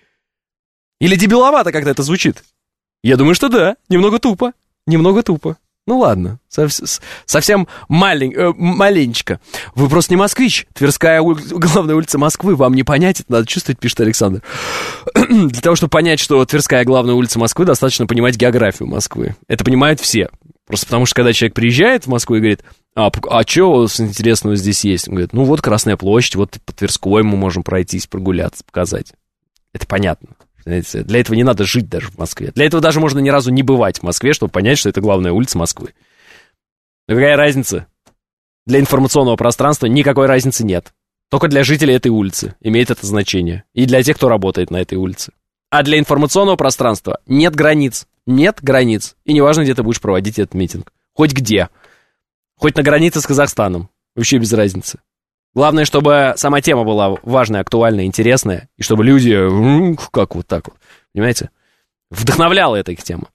Или дебиловато как-то это звучит? Я думаю, что да. Немного тупо. Немного тупо. Ну ладно, сов- совсем малень, э, маленечко. Вы просто не москвич. Тверская ули- главная улица Москвы. Вам не понять, это надо чувствовать, пишет Александр. Для того, чтобы понять, что Тверская главная улица Москвы, достаточно понимать географию Москвы. Это понимают все. Просто потому что, когда человек приезжает в Москву и говорит, а, а что интересного здесь есть? Он говорит, ну вот Красная площадь, вот по Тверской мы можем пройтись, прогуляться, показать. Это понятно. Знаете, для этого не надо жить даже в Москве. Для этого даже можно ни разу не бывать в Москве, чтобы понять, что это главная улица Москвы. Но какая разница? Для информационного пространства никакой разницы нет. Только для жителей этой улицы имеет это значение. И для тех, кто работает на этой улице. А для информационного пространства нет границ. Нет границ. И неважно, где ты будешь проводить этот митинг. Хоть где. Хоть на границе с Казахстаном. Вообще без разницы. Главное, чтобы сама тема была важная, актуальная, интересная, и чтобы люди, как вот так вот, понимаете, вдохновляла эта их тема.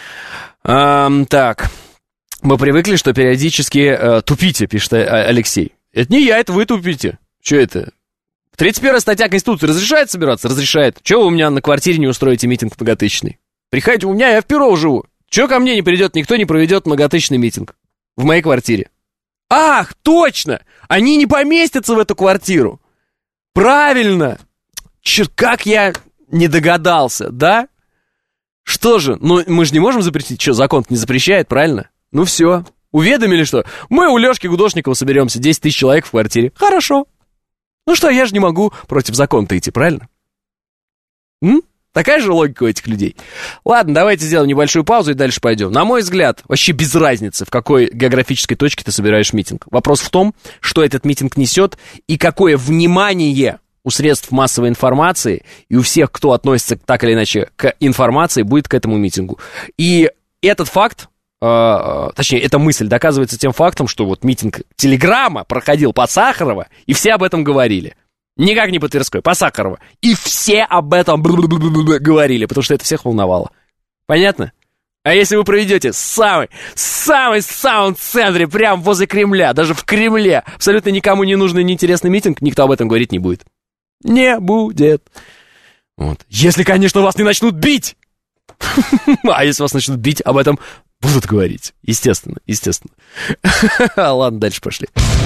Эм, так, мы привыкли, что периодически э, тупите, пишет Алексей. Это не я, это вы тупите. Что это? тридцать первая статья Конституции разрешает собираться? Разрешает. Чего вы у меня на квартире не устроите митинг многотысячный? Приходите, у меня, я в Перово живу. Чего ко мне не придет, никто не проведет многотысячный митинг в моей квартире? Ах, точно! Они не поместятся в эту квартиру. Правильно! Черт, как я не догадался, да? Что же, ну мы же не можем запретить, что закон не запрещает, правильно? Ну все, уведомили, что мы у Лешки Гудошникова соберемся, десять тысяч человек в квартире. Хорошо. Ну что, я же не могу против закона-то идти, правильно? М? Такая же логика у этих людей. Ладно, давайте сделаем небольшую паузу и дальше пойдем. На мой взгляд, вообще без разницы, в какой географической точке ты собираешь митинг. Вопрос в том, что этот митинг несет и какое внимание у средств массовой информации и у всех, кто относится так или иначе к информации, будет к этому митингу. И этот факт, э, точнее, эта мысль доказывается тем фактом, что вот митинг Телеграма проходил по Сахарова, и все об этом говорили. Никак не по Тверской, по Сахарова. И все об этом говорили, потому что это всех волновало. Понятно? А если вы проведете самый, самый, самом центре, прямо возле Кремля, даже в Кремле, абсолютно никому не нужный, неинтересный митинг, никто об этом говорить не будет. Не будет. Вот. Если, конечно, вас не начнут бить. А если вас начнут бить, об этом будут говорить. Естественно, естественно. Ладно, дальше пошли.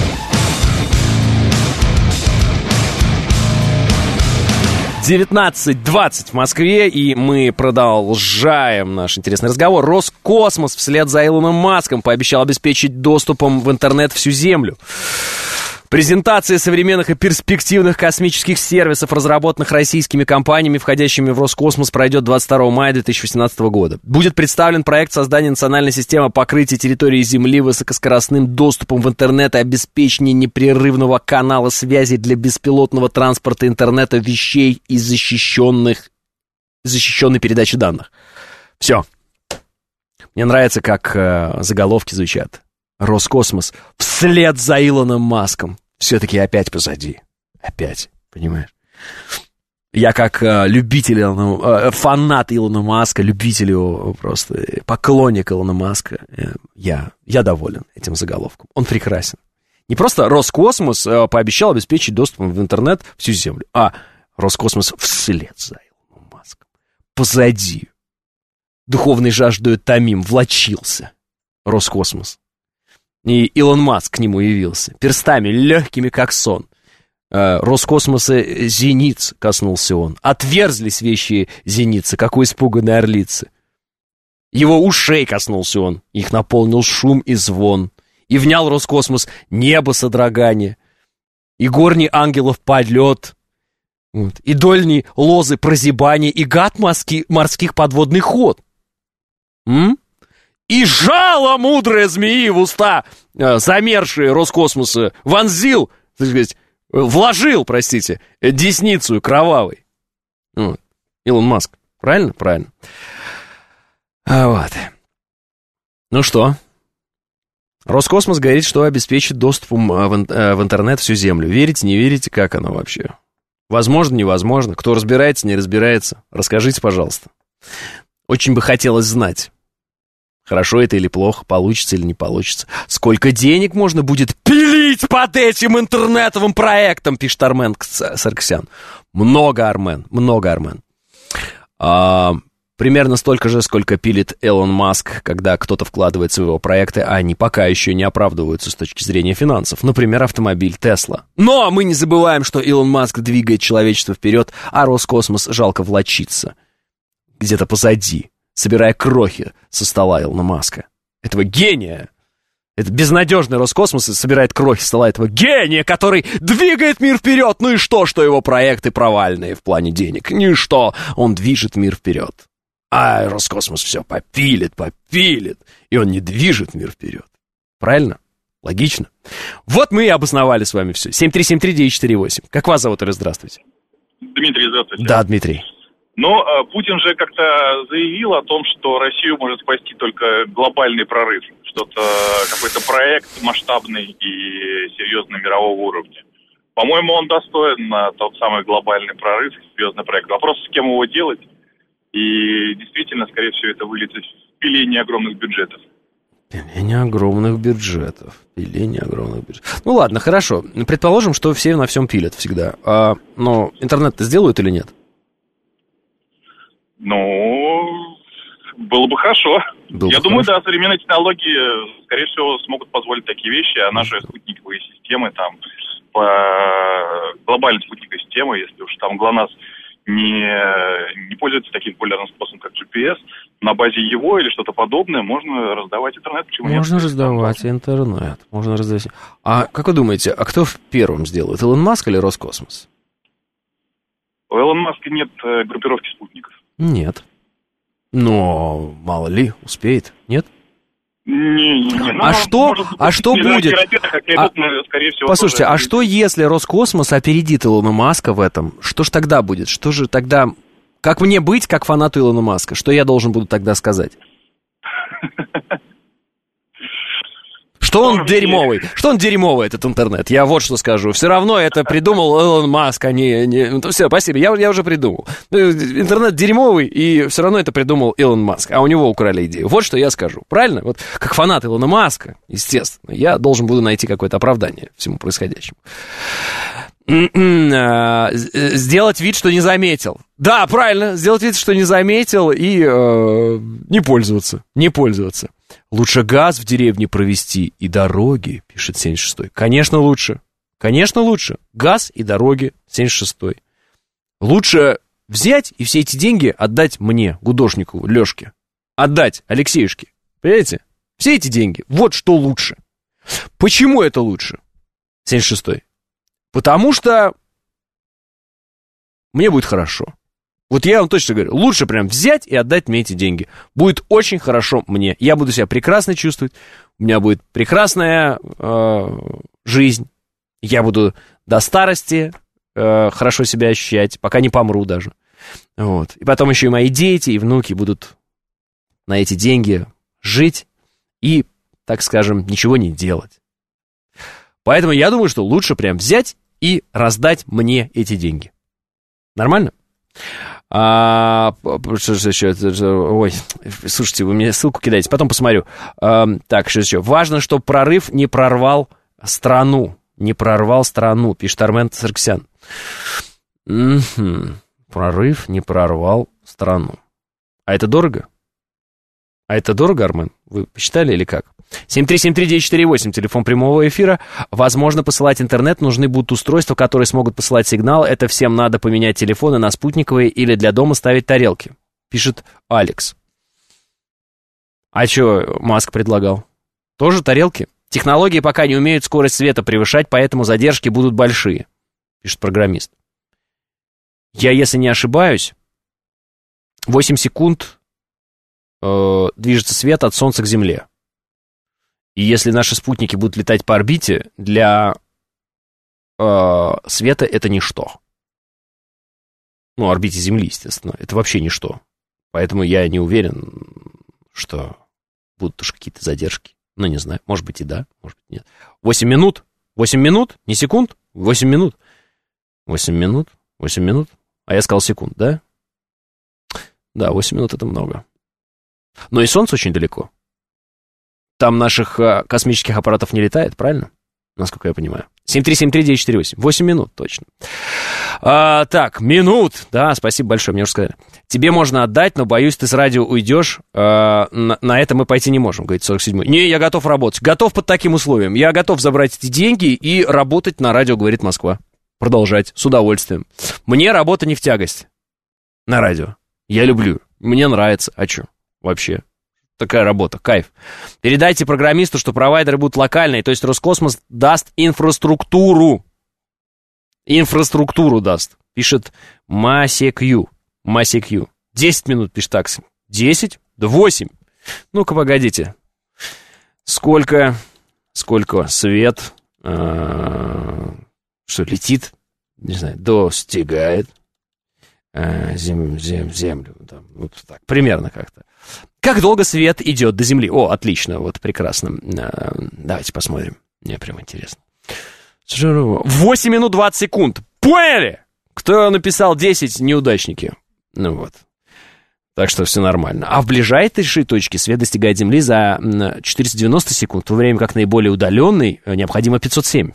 девятнадцать двадцать в Москве, и мы продолжаем наш интересный разговор. Роскосмос вслед за Илоном Маском пообещал обеспечить доступом в интернет всю Землю. Презентация современных и перспективных космических сервисов, разработанных российскими компаниями, входящими в Роскосмос, пройдет двадцать второго мая две тысячи восемнадцатого года. Будет представлен проект создания национальной системы покрытия территории Земли высокоскоростным доступом в интернет и обеспечения непрерывного канала связи для беспилотного транспорта, интернета вещей и защищенных, защищенной передачи данных. Все. Мне нравится, как э, заголовки звучат. Роскосмос вслед за Илоном Маском. Все-таки опять позади. Опять, понимаешь? Я как э, любитель, э, фанат Илона Маска, любитель его, просто поклонник Илона Маска, э, я, я доволен этим заголовком. Он прекрасен. Не просто Роскосмос э, пообещал обеспечить доступом в интернет всю Землю, а Роскосмос вслед за Илоном Маском. Позади. Духовной жаждой томим, влачился Роскосмос. И Илон Маск к нему явился, перстами легкими, как сон. Роскосмоса зениц коснулся он. Отверзлись вещи зеницы, как у испуганной орлицы. Его ушей коснулся он, их наполнил шум и звон. И внял Роскосмос небо содрогание, и горний ангелов полет, вот, и дольние лозы прозябания, и гад морски, морских подводный ход. М? И жало мудрое змеи в уста э, замершие Роскосмоса вонзил, так сказать, вложил, простите, десницу кровавой. Вот. Илон Маск. Правильно? Правильно. А вот. Ну что? Роскосмос говорит, что обеспечит доступом в интернет всю Землю. Верите, не верите, как оно вообще? Возможно, невозможно. Кто разбирается, не разбирается. Расскажите, пожалуйста. Очень бы хотелось знать, хорошо это или плохо, получится или не получится. Сколько денег можно будет пилить под этим интернетовым проектом, пишет Армен Сарксян. Много, Армен, много, Армен. А, примерно столько же, сколько пилит Илон Маск, когда кто-то вкладывается в его проекты, а они пока еще не оправдываются с точки зрения финансов. Например, автомобиль Тесла. Но мы не забываем, что Илон Маск двигает человечество вперед, а Роскосмос жалко влачится где-то позади, собирая крохи со стола Илона Маска. Этого гения. Это безнадежный Роскосмос собирает крохи со стола этого гения, который двигает мир вперед. Ну и что, что его проекты провальные в плане денег? Ничто. Он движет мир вперед. А Роскосмос все попилит, попилит. И он не движет мир вперед. Правильно? Логично. Вот мы и обосновали с вами все. семь три семь три девять четыре восемь. Как вас зовут, Ира? Здравствуйте. Дмитрий, здравствуйте. Да, Дмитрий. Но э, Путин же как-то заявил о том, что Россию может спасти только глобальный прорыв. Что-то, какой-то проект масштабный и серьезный мирового уровня. По-моему, он достоин на тот самый глобальный прорыв, серьезный проект. Вопрос, с кем его делать. И действительно, скорее всего, это выльется в пиление огромных бюджетов. Пиление огромных бюджетов. Пиление огромных бюджетов. Ну ладно, хорошо. Предположим, что все на всем пилят всегда. А, но интернет-то сделают или нет? Ну, было бы хорошо. Было Я бы думаю, хорошо. да, современные технологии, скорее всего, смогут позволить такие вещи, а наши спутниковые системы, там, по глобальной спутниковой системе, если уж там ГЛОНАСС не, не пользуется таким популярным способом, как джи пи эс, на базе его или что-то подобное можно раздавать интернет. Почему можно нет? раздавать интернет. Можно раздавать. А как вы думаете, а кто первым сделает? Илон Маск или Роскосмос? У Илона Маска нет э, группировки спутников. Нет. Но мало ли, успеет, нет? Не, не, не. Ну, а что, может, а что будет? Ракеты, как я а, думаю, скорее всего, послушайте, тоже... а что если Роскосмос опередит Илона Маска в этом? Что ж тогда будет? Что же тогда... Как мне быть, как фанату Илона Маска? Что я должен буду тогда сказать? Что он дерьмовый? Что он дерьмовый, этот интернет? Я вот что скажу. Все равно это придумал Илон Маск, а не... не... Все, спасибо, я, я уже придумал. Интернет дерьмовый, и все равно это придумал Илон Маск. А у него украли идею. Вот что я скажу. Правильно? Вот как фанат Илона Маска, естественно, я должен буду найти какое-то оправдание всему происходящему. Сделать вид, что не заметил. Да, правильно, сделать вид, что не заметил и э, не пользоваться. Не пользоваться. Лучше газ в деревне провести и дороги, пишет семьдесят шестой. Конечно, лучше. Конечно, лучше. Газ и дороги, семьдесят шестой. Лучше взять и все эти деньги отдать мне, гудошнику, Лешке. Отдать Алексеюшке. Понимаете? Все эти деньги. Вот что лучше. Почему это лучше? семьдесят шестой. Потому что мне будет хорошо. Вот я вам точно говорю, лучше прям взять и отдать мне эти деньги. Будет очень хорошо мне. Я буду себя прекрасно чувствовать. У меня будет прекрасная э, жизнь. Я буду до старости э, хорошо себя ощущать, пока не помру даже. Вот. И потом еще и мои дети, и внуки будут на эти деньги жить и, так скажем, ничего не делать. Поэтому я думаю, что лучше прям взять и раздать мне эти деньги. Нормально? А, что же еще? Ой, слушайте, вы мне ссылку кидаете, потом посмотрю. А, так, что еще? Важно, чтобы прорыв не прорвал страну. Не прорвал страну, пишет Армен Сарксян. Угу. Прорыв не прорвал страну. А это дорого? А это дорого, Армен? Вы посчитали или как? семь три семь три девять четыре восемь, телефон прямого эфира. Возможно, посылать интернет, нужны будут устройства, которые смогут посылать сигнал. Это всем надо поменять телефоны на спутниковые или для дома ставить тарелки, пишет Алекс. А что Маск предлагал? Тоже тарелки? Технологии пока не умеют скорость света превышать, поэтому задержки будут большие, пишет программист. Я, если не ошибаюсь, восемь секунд э, движется свет от Солнца к Земле. И если наши спутники будут летать по орбите, для э, света это ничто. Ну, орбите Земли, естественно, это вообще ничто. Поэтому я не уверен, что будут уж какие-то задержки. Ну, не знаю, может быть и да, может быть нет. восемь минут? восемь минут? Не секунд? восемь минут. восемь минут? восемь минут? А я сказал секунд, да? Да, восемь минут это много. Но и Солнце очень далеко. Там наших а, космических аппаратов не летает, правильно? Насколько я понимаю. семь три семь три девять четыре восемь. восемь минут, точно. А, так, минут. Да, спасибо большое, мне уже сказали. Тебе можно отдать, но, боюсь, ты с радио уйдешь. А, на, на это мы пойти не можем, говорит сорок седьмой. Не, я готов работать. Готов под таким условием. Я готов забрать эти деньги и работать на радио, говорит Москва. Продолжать, с удовольствием. Мне работа не в тягость. На радио. Я люблю. Мне нравится. А что? Вообще. Такая работа, кайф. Передайте программисту, что провайдеры будут локальные, то есть Роскосмос даст инфраструктуру. Инфраструктуру даст, пишет Масекью. Масекью. десять минут, пишет такси. десять? Да восемь. Ну-ка, погодите. Сколько, сколько свет, а, что летит, не знаю, достигает а, зем, зем, землю. Там, вот так, примерно как-то. Как долго свет идет до Земли? О, отлично, вот прекрасно. Давайте посмотрим. Мне прям интересно. восемь минут двадцать секунд. Поняли? Кто написал десять, неудачники. Ну вот. Так что все нормально. А в ближайшей точке свет достигает Земли за четыреста девяносто секунд, в то время как наиболее удаленный необходимо пятьсот семь.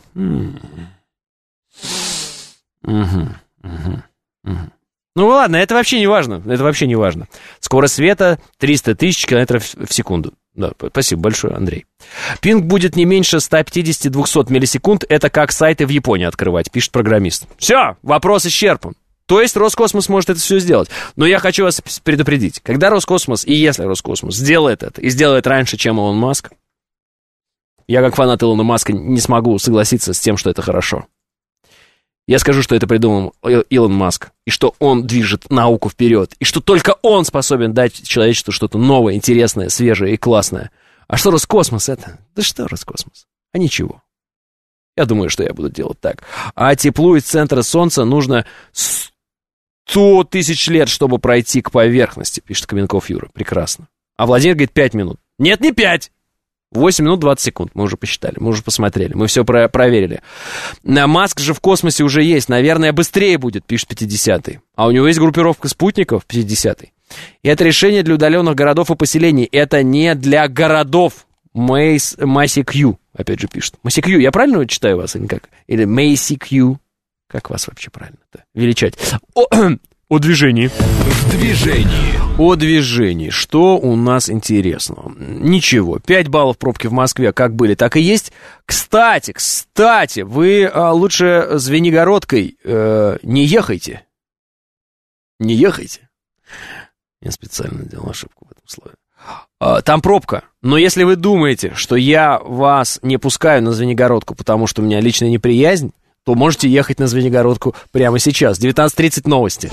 Угу, угу, угу. Ну ладно, это вообще не важно, это вообще не важно. Скорость света триста тысяч километров в секунду. Да, спасибо большое, Андрей. Пинг будет не меньше сто пятьдесят - двести миллисекунд, это как сайты в Японии открывать, пишет программист. Все, вопрос исчерпан. То есть Роскосмос может это все сделать. Но я хочу вас предупредить, когда Роскосмос, и если Роскосмос сделает это, и сделает раньше, чем Илон Маск, я как фанат Илона Маска не смогу согласиться с тем, что это хорошо. Я скажу, что это придумал Илон Маск, и что он движет науку вперед, и что только он способен дать человечеству что-то новое, интересное, свежее и классное. А что Роскосмос это? Да что Роскосмос? А ничего. Я думаю, что я буду делать так. А теплу из центра Солнца нужно сто тысяч лет, чтобы пройти к поверхности, пишет Каменков Юра. Прекрасно. А Владимир говорит пять минут. Нет, не пять. восемь минут двадцать секунд, мы уже посчитали, мы уже посмотрели, мы все про- проверили. Маск же в космосе уже есть, наверное, быстрее будет, пишет пятидесятый. А у него есть группировка спутников, пятидесятый. И это решение для удаленных городов и поселений, это не для городов. Мэйс, Масикью, опять же пишет. Масикью, я правильно читаю вас или как? Или Мэйсикью? Как вас вообще правильно-то величать? О, о движении. В движении. О движении. Что у нас интересного? Ничего. пять баллов пробки в Москве как были, так и есть. Кстати, кстати, вы а, лучше Звенигородкой э, не ехайте. Не ехайте. Я специально делал ошибку в этом слове. А, там пробка. Но если вы думаете, что я вас не пускаю на Звенигородку, потому что у меня личная неприязнь, то можете ехать на Звенигородку прямо сейчас. девятнадцать тридцать новости.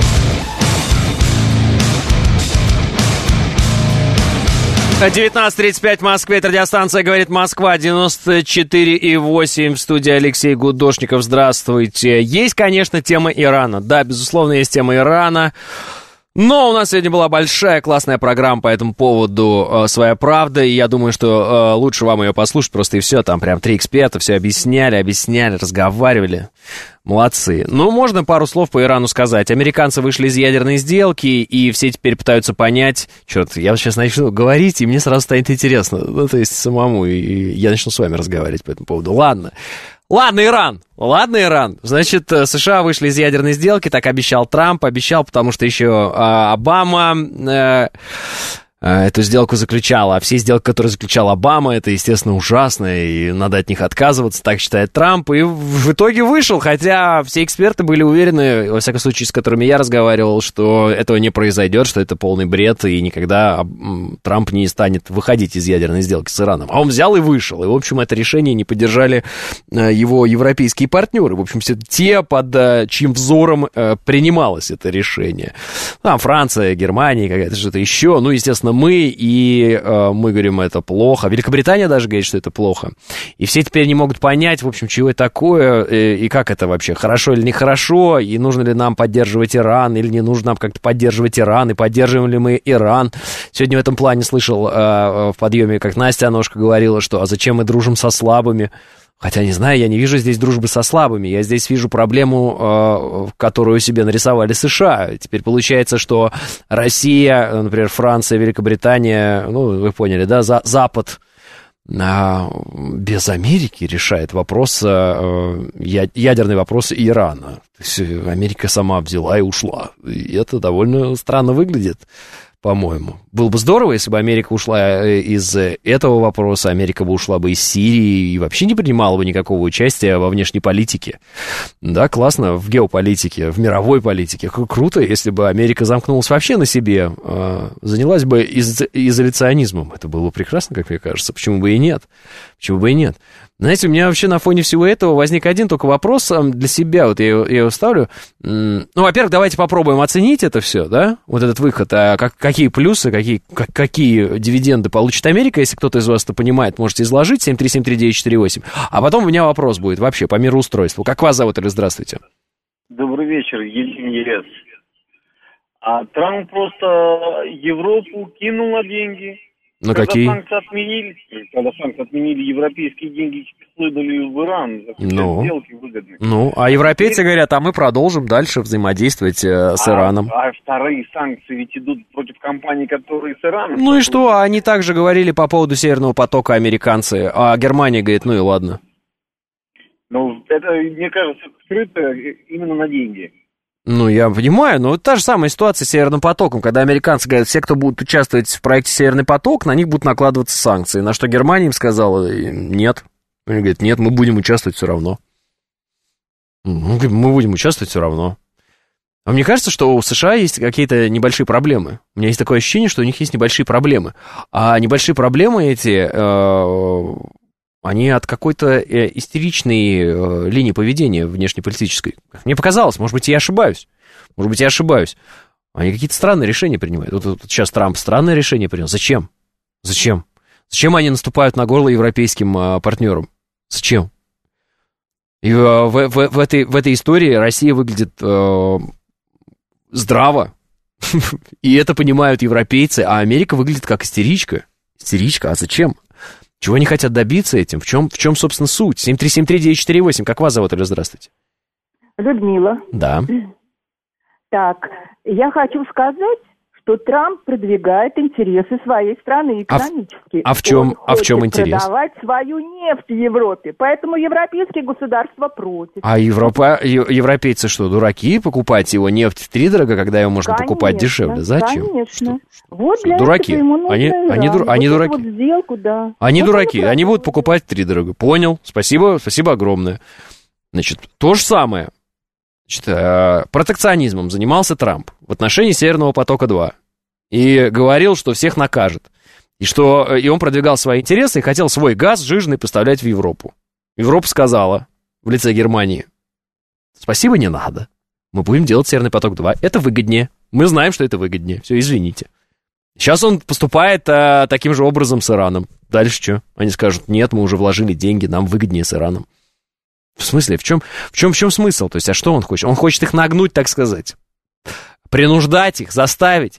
девятнадцать тридцать пять в Москве, это радиостанция «Говорит Москва», девяносто четыре и восемь, в студии Алексей Гудошников, здравствуйте. Есть, конечно, тема Ирана, да, безусловно, есть тема Ирана, но у нас сегодня была большая классная программа по этому поводу э, «Своя правда», и я думаю, что э, лучше вам ее послушать, просто и все, там прям три эксперта все объясняли, объясняли, разговаривали. Молодцы. Ну, можно пару слов по Ирану сказать. Американцы вышли из ядерной сделки, и все теперь пытаются понять... Черт, я сейчас начну говорить, и мне сразу станет интересно. Ну, то есть самому, и я начну с вами разговаривать по этому поводу. Ладно. Ладно, Иран. Ладно, Иран. Значит, США вышли из ядерной сделки, так обещал Трамп. Обещал, потому что еще э, Обама... Э, эту сделку заключала, а все сделки, которые заключал Обама, это, естественно, ужасно, и надо от них отказываться, так считает Трамп, и в итоге вышел, хотя все эксперты были уверены, во всяком случае, с которыми я разговаривал, что этого не произойдет, что это полный бред, и никогда Трамп не станет выходить из ядерной сделки с Ираном. А он взял и вышел, и, в общем, это решение не поддержали его европейские партнеры, в общем, все те, под чьим взором принималось это решение. Там Франция, Германия, какая-то что-то еще, ну, естественно, мы, и э, мы говорим, это плохо. Великобритания даже говорит, что это плохо. И все теперь не могут понять, в общем, чего это такое, и, и как это вообще, хорошо или нехорошо, и нужно ли нам поддерживать Иран, или не нужно нам как-то поддерживать Иран, и поддерживаем ли мы Иран. Сегодня в этом плане слышал э, в подъеме, как Настя Аношка говорила, что а зачем мы дружим со слабыми? Хотя, не знаю, я не вижу здесь дружбы со слабыми. Я здесь вижу проблему, э, которую себе нарисовали США. Теперь получается, что Россия, например, Франция, Великобритания, ну, вы поняли, да, за, Запад э, без Америки решает вопрос, э, ядерный вопрос Ирана. То есть Америка сама взяла и ушла. И это довольно странно выглядит, по-моему. Было бы здорово, если бы Америка ушла из этого вопроса, Америка бы ушла бы из Сирии и вообще не принимала бы никакого участия во внешней политике. Да, классно, в геополитике, в мировой политике. Круто, если бы Америка замкнулась вообще на себе, занялась бы из- изоляционизмом. Это было бы прекрасно, как мне кажется. Почему бы и нет? Почему бы и нет? Знаете, у меня вообще на фоне всего этого возник один только вопрос для себя, вот я его, я его ставлю. Ну, во-первых, давайте попробуем оценить это все, да, вот этот выход, а как, какие плюсы, какие, как, какие дивиденды получит Америка, если кто-то из вас это понимает, можете изложить, семь три семь три девять четыре восемь. А потом у меня вопрос будет вообще по мироустройству. Как вас зовут, или здравствуйте? Добрый вечер, Евгений Ерес. А Трамп просто Европу кинул на деньги. Ну, когда какие? Санкции отменили, когда санкции отменили, европейские деньги хлынули в Иран. Ну, сделки выгодные. ну, а европейцы говорят, а мы продолжим дальше взаимодействовать э, с а, Ираном. А вторые санкции ведь идут против компаний, которые с Ираном. Ну и что, они также говорили по поводу Северного потока, американцы, а Германия говорит, ну и ладно. Ну, это, мне кажется, скрыто именно на деньги. Ну, я понимаю, но та же самая ситуация с Северным потоком, когда американцы говорят, все, кто будут участвовать в проекте Северный поток, на них будут накладываться санкции. На что Германия им сказала, нет. Они говорят, нет, мы будем участвовать все равно. Мы будем участвовать все равно. А мне кажется, что у США есть какие-то небольшие проблемы. У меня есть такое ощущение, что у них есть небольшие проблемы. А небольшие проблемы эти... Э- Они от какой-то э, истеричной э, линии поведения внешнеполитической. Мне показалось, может быть, я ошибаюсь. Может быть, я ошибаюсь. Они какие-то странные решения принимают. Вот, вот сейчас Трамп странное решение принял. Зачем? Зачем? Зачем они наступают на горло европейским э, партнерам? Зачем? И э, в, в, в, этой, в этой истории Россия выглядит э, здраво. И это понимают европейцы. А Америка выглядит как истеричка. Истеричка, а зачем? Чего они хотят добиться этим? В чем, в чем собственно, суть? семь три семь три девять четыре восемь. Как вас зовут, или здравствуйте? Людмила. Да. Так, я хочу сказать, что Трамп продвигает интересы своей страны экономически. А в, а в чем, Он а в чем хочет интерес? продавать свою нефть в Европе, поэтому европейские государства против. А Европа, европейцы что, дураки покупать его нефть втридорога, когда его можно конечно, покупать дешевле? Зачем? Конечно. Что, вот для дураки. этого ему нужно они, Иран. они, дур, вот они дураки. Вот сделку, да. Они вот дураки, они будут покупать втридорога. Понял, спасибо, спасибо огромное. Значит, то же самое. Значит, э, протекционизмом занимался Трамп в отношении Северного потока-два. И говорил, что всех накажет. И что и он продвигал свои интересы и хотел свой газ жирный поставлять в Европу. Европа сказала в лице Германии: спасибо, не надо. Мы будем делать Северный поток-два. Это выгоднее. Мы знаем, что это выгоднее. Все, извините. Сейчас он поступает а, таким же образом с Ираном. Дальше что? Они скажут: нет, мы уже вложили деньги, нам выгоднее с Ираном. В смысле? В чем, в чем, в чем смысл? То есть, а что он хочет? Он хочет их нагнуть, так сказать. Принуждать их, заставить.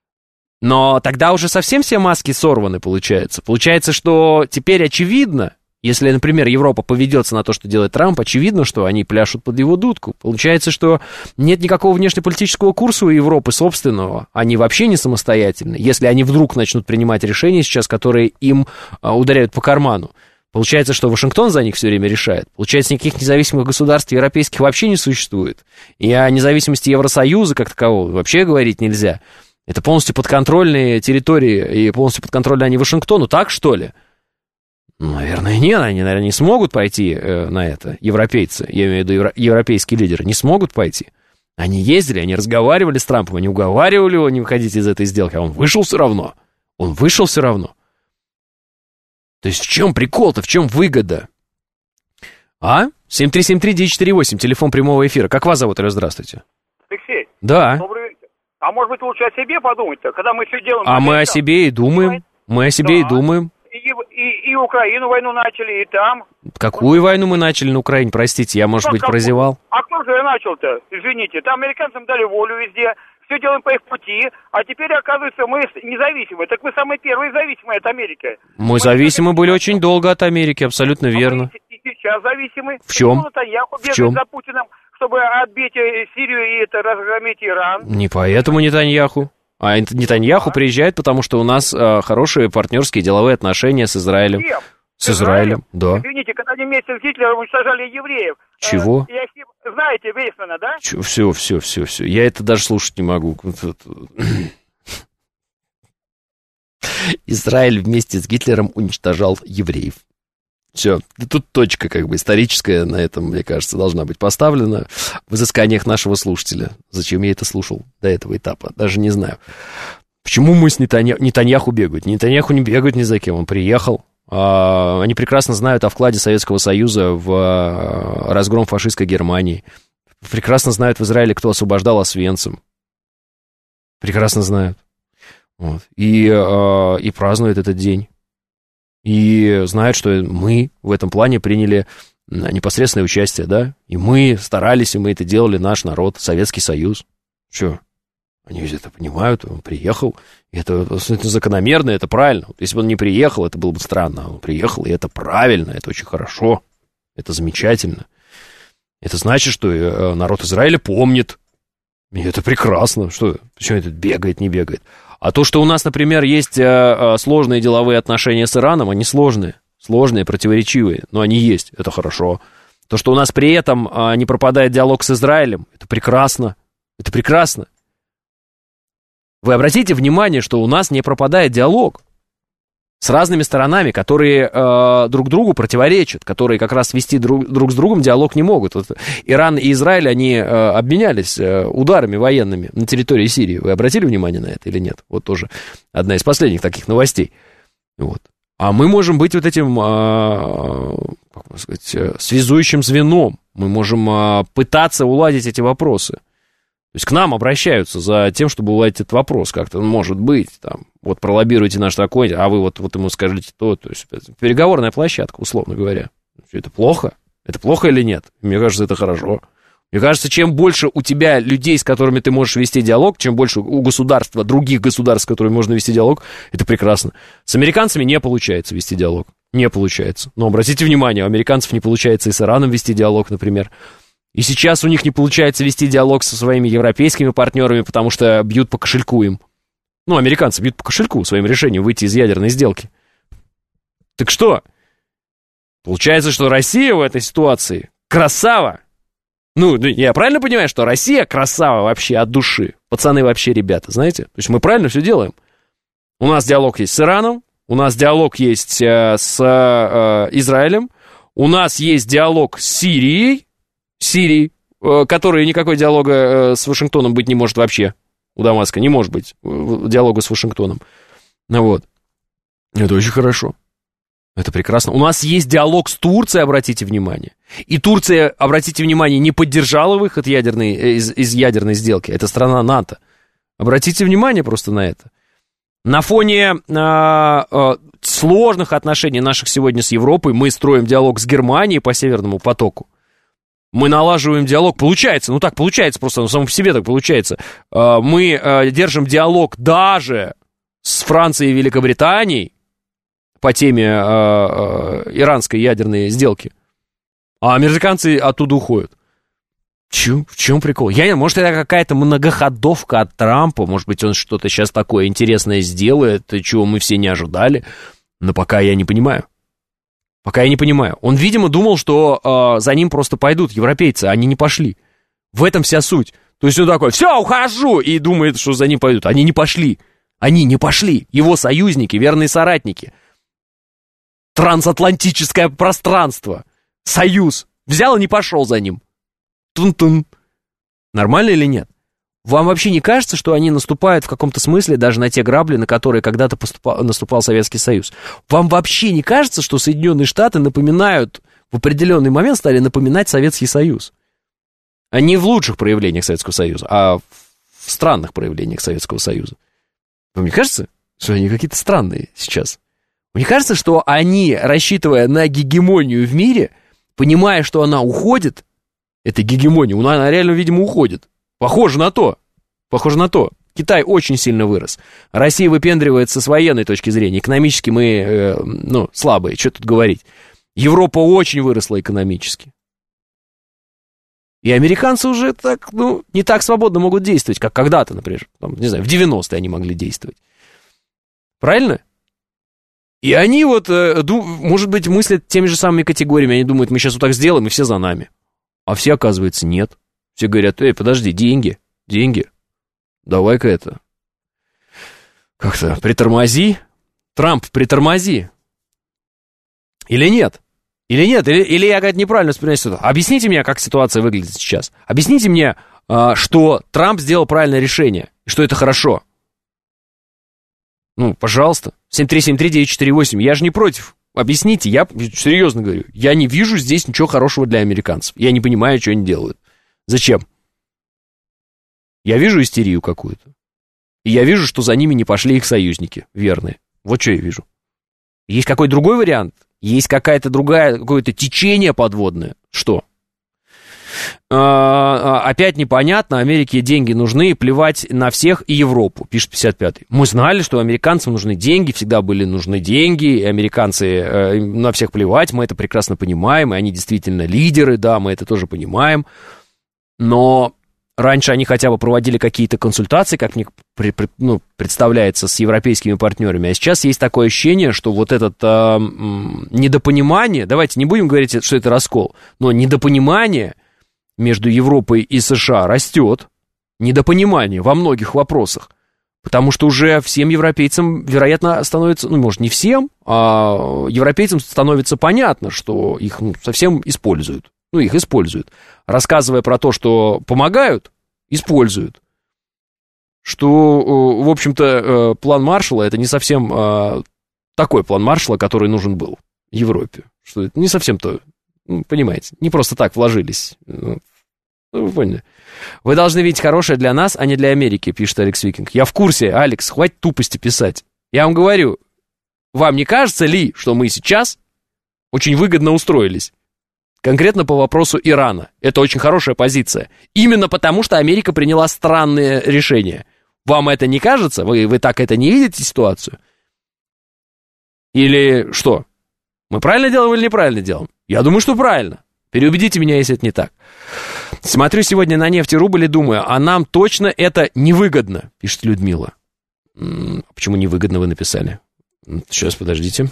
Но тогда уже совсем все маски сорваны, получается. Получается, что теперь очевидно, если, например, Европа поведется на то, что делает Трамп, очевидно, что они пляшут под его дудку. Получается, что нет никакого внешнеполитического курса у Европы собственного. Они вообще не самостоятельны. Если они вдруг начнут принимать решения сейчас, которые им а, ударяют по карману. Получается, что Вашингтон за них все время решает. Получается, никаких независимых государств европейских вообще не существует. И о независимости Евросоюза как такового вообще говорить нельзя. Это полностью подконтрольные территории и полностью подконтрольные они Вашингтону, так что ли? Наверное, нет, они, наверное, не смогут пойти э, на это, европейцы, я имею в виду евро, европейские лидеры, не смогут пойти. Они ездили, они разговаривали с Трампом, они уговаривали его не выходить из этой сделки, а он вышел все равно. Он вышел все равно. То есть в чем прикол-то, в чем выгода? А? семь три семь три девять четыре восемь, телефон прямого эфира. Как вас зовут, Алло, здравствуйте? Алексей. Да. Добрый вечер. А может быть, лучше о себе подумать-то, когда мы все делаем... А мы о себе и думаем. Мы о себе да. и думаем. И, и, и Украину войну начали, и там. Какую войну мы начали на Украине, простите, я, может ну, быть, как, прозевал? А кто же начал-то, извините? Там американцам дали волю везде, все делаем по их пути, а теперь, оказывается, мы независимые. Так мы самые первые зависимые от Америки. Мы, мы зависимы были очень долго от Америки, абсолютно а верно. И сейчас зависимы. В чем? В чем? За Путиным, чтобы отбить Сирию и это, разгромить Иран. Не поэтому Нетаньяху. А Нетаньяху а? приезжает, потому что у нас а, хорошие партнерские деловые отношения с Израилем. Кем? С Израилем, да. Извините, когда они вместе с Гитлером уничтожали евреев. Чего? Э, я, знаете, Вейсмана, да? Ч- все, все, все, все. Я это даже слушать не могу. Израиль вместе с Гитлером уничтожал евреев. Все, тут точка как бы историческая на этом, мне кажется, должна быть поставлена в изысканиях нашего слушателя. Зачем я это слушал до этого этапа, даже не знаю. Почему мы с Нетанья... Нетаньяху бегают? Нетаньяху не бегают ни за кем, он приехал. А, они прекрасно знают о вкладе Советского Союза в а, разгром фашистской Германии. Прекрасно знают в Израиле, кто освобождал Освенцим. Прекрасно знают. Вот. И, а, и празднуют этот день. И знают, что мы в этом плане приняли непосредственное участие, да, и мы старались, и мы это делали, наш народ, Советский Союз. Что? Они ведь это понимают, он приехал, и это, это закономерно, это правильно. Вот если бы он не приехал, это было бы странно, он приехал, и это правильно, это очень хорошо, это замечательно. Это значит, что народ Израиля помнит, и это прекрасно, что, почему этот бегает, не бегает. А то, что у нас, например, есть э, сложные деловые отношения с Ираном, они сложные, сложные, противоречивые, но они есть, это хорошо. То, что у нас при этом э, не пропадает диалог с Израилем, это прекрасно, это прекрасно. Вы обратите внимание, что у нас не пропадает диалог с разными сторонами, которые э, друг другу противоречат, которые как раз вести друг, друг с другом диалог не могут. Вот Иран и Израиль, они э, обменялись э, ударами военными на территории Сирии. Вы обратили внимание на это или нет? Вот тоже одна из последних таких новостей. Вот. А мы можем быть вот этим, э, как можно сказать, связующим звеном. Мы можем э, пытаться уладить эти вопросы. То есть к нам обращаются за тем, чтобы уладить этот вопрос. Как-то, может быть, там, вот пролоббируйте наш такой, а вы вот, вот ему скажите то. То есть переговорная площадка, условно говоря. Это плохо? Это плохо или нет? Мне кажется, это хорошо. Мне кажется, чем больше у тебя людей, с которыми ты можешь вести диалог, чем больше у государства, других государств, с которыми можно вести диалог, это прекрасно. С американцами не получается вести диалог. Не получается. Но обратите внимание, у американцев не получается и с Ираном вести диалог, например. И сейчас у них не получается вести диалог со своими европейскими партнерами, потому что бьют по кошельку им. Ну, американцы бьют по кошельку своим решением выйти из ядерной сделки. Так что? Получается, что Россия в этой ситуации красава. Ну, я правильно понимаю, что Россия красава вообще от души? Пацаны вообще ребята, знаете? То есть мы правильно все делаем. У нас диалог есть с Ираном, у нас диалог есть э, с э, Израилем, у нас есть диалог с Сирией, Сирии, который никакой диалога с Вашингтоном быть не может вообще. У Дамаска не может быть диалога с Вашингтоном. Ну вот. Это очень хорошо. Это прекрасно. У нас есть диалог с Турцией, обратите внимание. И Турция, обратите внимание, не поддержала выход ядерной, из, из ядерной сделки. Это страна НАТО. Обратите внимание просто на это. На фоне а, а, сложных отношений наших сегодня с Европой мы строим диалог с Германией по Северному потоку. Мы налаживаем диалог, получается, ну так получается просто, ну само по себе так получается. Мы держим диалог даже с Францией и Великобританией по теме иранской ядерной сделки, а американцы оттуда уходят. Чё? В чем прикол? Я не знаю, может, это какая-то многоходовка от Трампа, может быть, он что-то сейчас такое интересное сделает, чего мы все не ожидали, но пока я не понимаю. Пока я не понимаю. Он, видимо, думал, что э, за ним просто пойдут европейцы, а они не пошли. В этом вся суть. То есть он такой, все, ухожу, и думает, что за ним пойдут. Они не пошли. Они не пошли. Его союзники, верные соратники. Трансатлантическое пространство. Союз. Взял и не пошел за ним. Тун-тун. Нормально или нет? Вам вообще не кажется, что они наступают в каком-то смысле даже на те грабли, на которые когда-то поступал, наступал Советский Союз? Вам вообще не кажется, что Соединенные Штаты напоминают, в определенный момент стали напоминать Советский Союз? А не в лучших проявлениях Советского Союза, а в странных проявлениях Советского Союза. Вам не кажется, что они какие-то странные сейчас? Мне кажется, что они, рассчитывая на гегемонию в мире, понимая, что она уходит, эта гегемония, она реально, видимо, уходит. Похоже на то. Похоже на то. Китай очень сильно вырос. Россия выпендривается с военной точки зрения. Экономически мы, э, ну, слабые, что тут говорить. Европа очень выросла экономически. И американцы уже так, ну, не так свободно могут действовать, как когда-то, например, там, не знаю, в девяностые они могли действовать. Правильно? И они вот, э, ду, может быть, мыслят теми же самыми категориями. Они думают, мы сейчас вот так сделаем, и все за нами. А все, оказывается, нет. Все говорят, эй, подожди, деньги, деньги, давай-ка это, как-то притормози, Трамп, притормози. Или нет? Или нет? Или, или я, говорит, неправильно воспринимаю ситуацию? Объясните мне, как ситуация выглядит сейчас. Объясните мне, что Трамп сделал правильное решение, и что это хорошо. Ну, пожалуйста, семь три семь три девять четыре восемь, я же не против. Объясните, я серьезно говорю, я не вижу здесь ничего хорошего для американцев. Я не понимаю, что они делают. Зачем? Я вижу истерию какую-то. И я вижу, что за ними не пошли их союзники верные. Вот что я вижу. Есть какой-то другой вариант? Есть какая-то другая, какое-то течение подводное? Что? А, опять непонятно, Америке деньги нужны, плевать на всех и Европу, пишет пятьдесят пятый. Мы знали, что американцам нужны деньги, всегда были нужны деньги, и американцы э, на всех плевать, мы это прекрасно понимаем, и они действительно лидеры, да, мы это тоже понимаем. Но раньше они хотя бы проводили какие-то консультации, как мне при, при, ну, представляется, с европейскими партнерами. А сейчас есть такое ощущение, что вот это э, недопонимание, давайте не будем говорить, что это раскол, но недопонимание между Европой и США растет. Недопонимание во многих вопросах. Потому что уже всем европейцам, вероятно, становится, ну, может, не всем, а европейцам становится понятно, что их ну, совсем используют. Ну, их используют. Рассказывая про то, что помогают, используют. Что, в общем-то, план Маршалла, это не совсем такой план Маршалла, который нужен был Европе. Что это не совсем то, ну, понимаете, не просто так вложились. Ну, вы поняли. Вы должны видеть хорошее для нас, а не для Америки, пишет Алекс Викинг. Я в курсе, Алекс, хватит тупости писать. Я вам говорю, вам не кажется ли, что мы сейчас очень выгодно устроились? Конкретно по вопросу Ирана. Это очень хорошая позиция. Именно потому, что Америка приняла странные решения. Вам это не кажется? Вы, вы так это не видите ситуацию? Или что? Мы правильно делаем или неправильно делаем? Я думаю, что правильно. Переубедите меня, если это не так. Смотрю сегодня на нефть и рубль и думаю, а нам точно это невыгодно, пишет Людмила. М-м, почему невыгодно вы написали? Сейчас, подождите.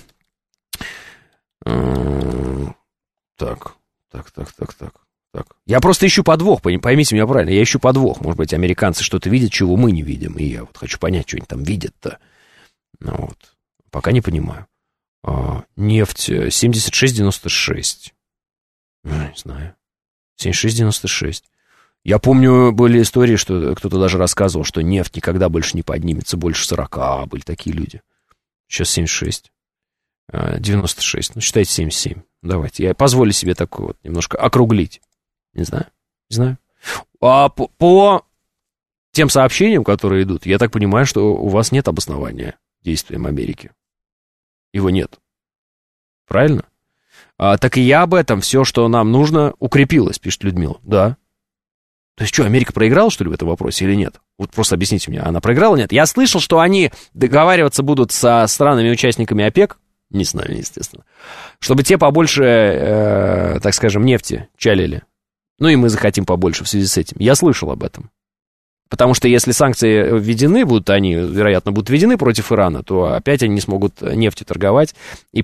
М-м, так, так, так, так, так, так. Я просто ищу подвох, поймите меня правильно, я ищу подвох. Может быть, американцы что-то видят, чего мы не видим, и я вот хочу понять, что они там видят-то. Ну, вот. Пока не понимаю. А, нефть семьдесят шесть девяносто шесть. Не знаю. семьдесят шесть девяносто шесть. Я помню, были истории, что кто-то даже рассказывал, что нефть никогда больше не поднимется, больше сорока, были такие люди. Сейчас семьдесят шесть. девяносто шесть. Ну, считайте семьдесят семь. Давайте. Я позволю себе такое вот немножко округлить. Не знаю. Не знаю. А по, по тем сообщениям, которые идут, я так понимаю, что у вас нет обоснования действиям Америки. Его нет. Правильно? А, так и я об этом. Все, что нам нужно, укрепилось, пишет Людмила. Да. То есть что, Америка проиграла, что ли, в этом вопросе или нет? Вот просто объясните мне, она проиграла или нет? Я слышал, что они договариваться будут со странами-участниками ОПЕК, не с нами, естественно, чтобы те побольше, э, так скажем, нефти чалили. Ну и мы захотим побольше в связи с этим. Я слышал об этом. Потому что если санкции введены будут, они, вероятно, будут введены против Ирана, то опять они не смогут нефтью торговать, и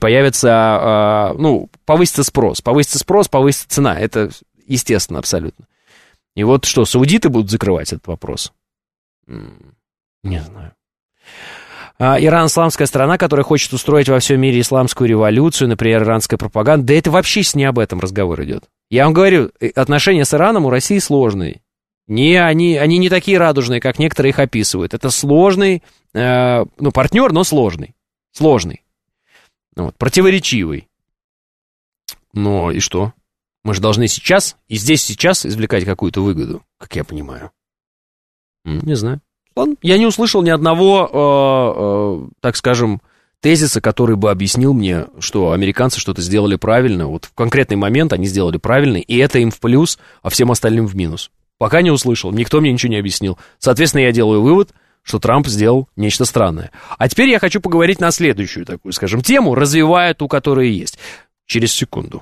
появится, ну, повысится спрос. Повысится спрос, повысится цена. Это естественно абсолютно. И вот что, саудиты будут закрывать этот вопрос? Не знаю. А, Иран — исламская страна, которая хочет устроить во всем мире исламскую революцию, например, иранская пропаганда. Да это вообще не об этом разговор идет. Я вам говорю, отношения с Ираном у России сложные. Не, они, они не такие радужные, как некоторые их описывают. Это сложный, э, ну, партнер, но сложный. Сложный. Вот, противоречивый. Ну, и что? Мы же должны сейчас, и здесь сейчас извлекать какую-то выгоду, как я понимаю. Не знаю. Ладно, я не услышал ни одного, э, э, так скажем, тезиса, который бы объяснил мне, что американцы что-то сделали правильно. Вот в конкретный момент они сделали правильно, и это им в плюс, а всем остальным в минус. Пока не услышал, никто мне ничего не объяснил. Соответственно, я делаю вывод, что Трамп сделал нечто странное. А теперь я хочу поговорить на следующую такую, скажем, тему, развивая ту, которая есть. Через секунду.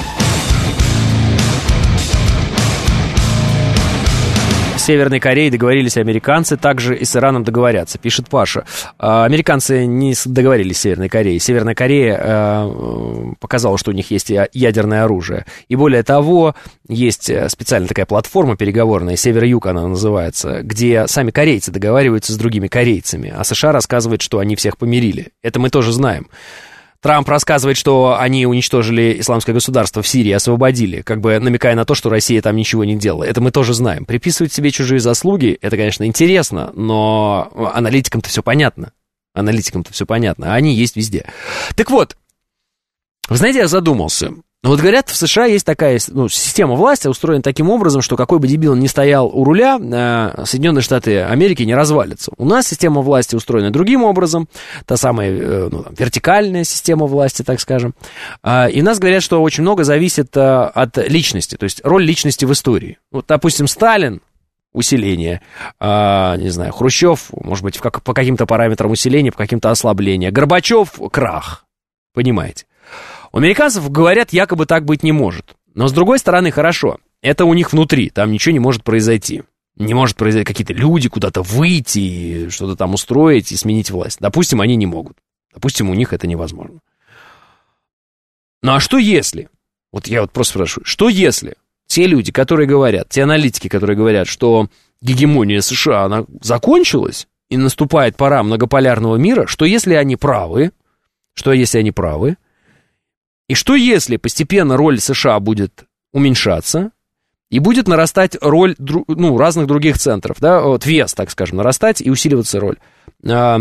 С Северной Кореей договорились американцы, также и с Ираном договорятся, пишет Паша. Американцы не договорились с Северной Кореей. Северная Корея показала, что у них есть ядерное оружие. И более того, есть специальная такая платформа переговорная, Север-Юг она называется, где сами корейцы договариваются с другими корейцами, а США рассказывают, что они всех помирили. Это мы тоже знаем. Трамп рассказывает, что они уничтожили исламское государство в Сирии, освободили, как бы намекая на то, что Россия там ничего не делала. Это мы тоже знаем. Приписывать себе чужие заслуги, это, конечно, интересно, но аналитикам-то все понятно. Аналитикам-то все понятно, а они есть везде. Так вот, вы знаете, я задумался. Вот говорят, в США есть такая, ну, система власти устроена таким образом, что какой бы дебил ни стоял у руля, э, Соединенные Штаты Америки не развалится. У нас система власти устроена другим образом, та самая э, ну, там, вертикальная система власти, так скажем. Э, и у нас говорят, что очень много зависит э, от личности, то есть роль личности в истории. Вот, допустим, Сталин — усиление, э, не знаю, Хрущев, может быть, как, по каким-то параметрам усиления, по каким-то ослабления, Горбачев — крах, понимаете. У американцев, говорят, якобы так быть не может. Но, с другой стороны, хорошо, это у них внутри, там ничего не может произойти. Не может произойти какие-то люди куда-то выйти, что-то там устроить и сменить власть. Допустим, они не могут. Допустим, у них это невозможно. Ну, а что если? Вот я вот просто спрашиваю, что если те люди, которые говорят, те аналитики, которые говорят, что гегемония США, она закончилась, и наступает пора многополярного мира, что если они правы, что если они правы, и что если постепенно роль США будет уменьшаться, и будет нарастать роль ну, разных других центров, да, вот вес, так скажем, нарастать и усиливаться роль а,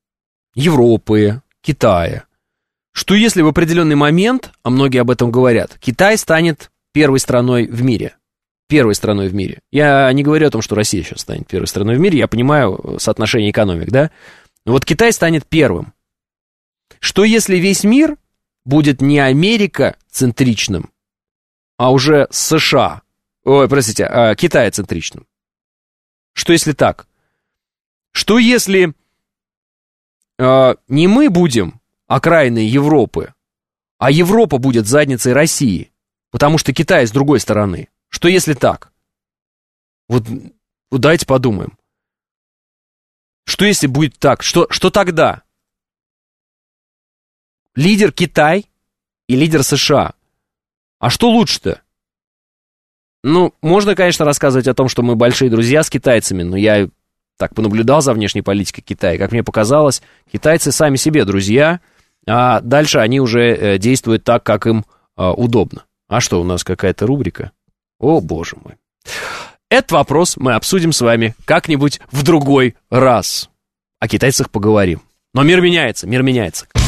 Европы, Китая. Что если в определенный момент, а многие об этом говорят, Китай станет первой страной в мире? Первой страной в мире. Я не говорю о том, что Россия сейчас станет первой страной в мире, я понимаю соотношение экономик, да? Но вот Китай станет первым. Что если весь мир будет не Америка-центричным, а уже США, ой, простите, а Китай-центричным? Что если так? Что если э, не мы будем окраиной Европы, а Европа будет задницей России, потому что Китай с другой стороны? Что если так? Вот, вот давайте подумаем. Что если будет так? Что, что тогда? Лидер Китай и лидер США. А что лучше-то? Ну, можно, конечно, рассказывать о том, что мы большие друзья с китайцами, но я так понаблюдал за внешней политикой Китая. Как мне показалось, китайцы сами себе друзья, а дальше они уже действуют так, как им удобно. А что, у нас какая-то рубрика? О, боже мой. Этот вопрос мы обсудим с вами как-нибудь в другой раз. О китайцах поговорим. Но мир меняется, мир меняется.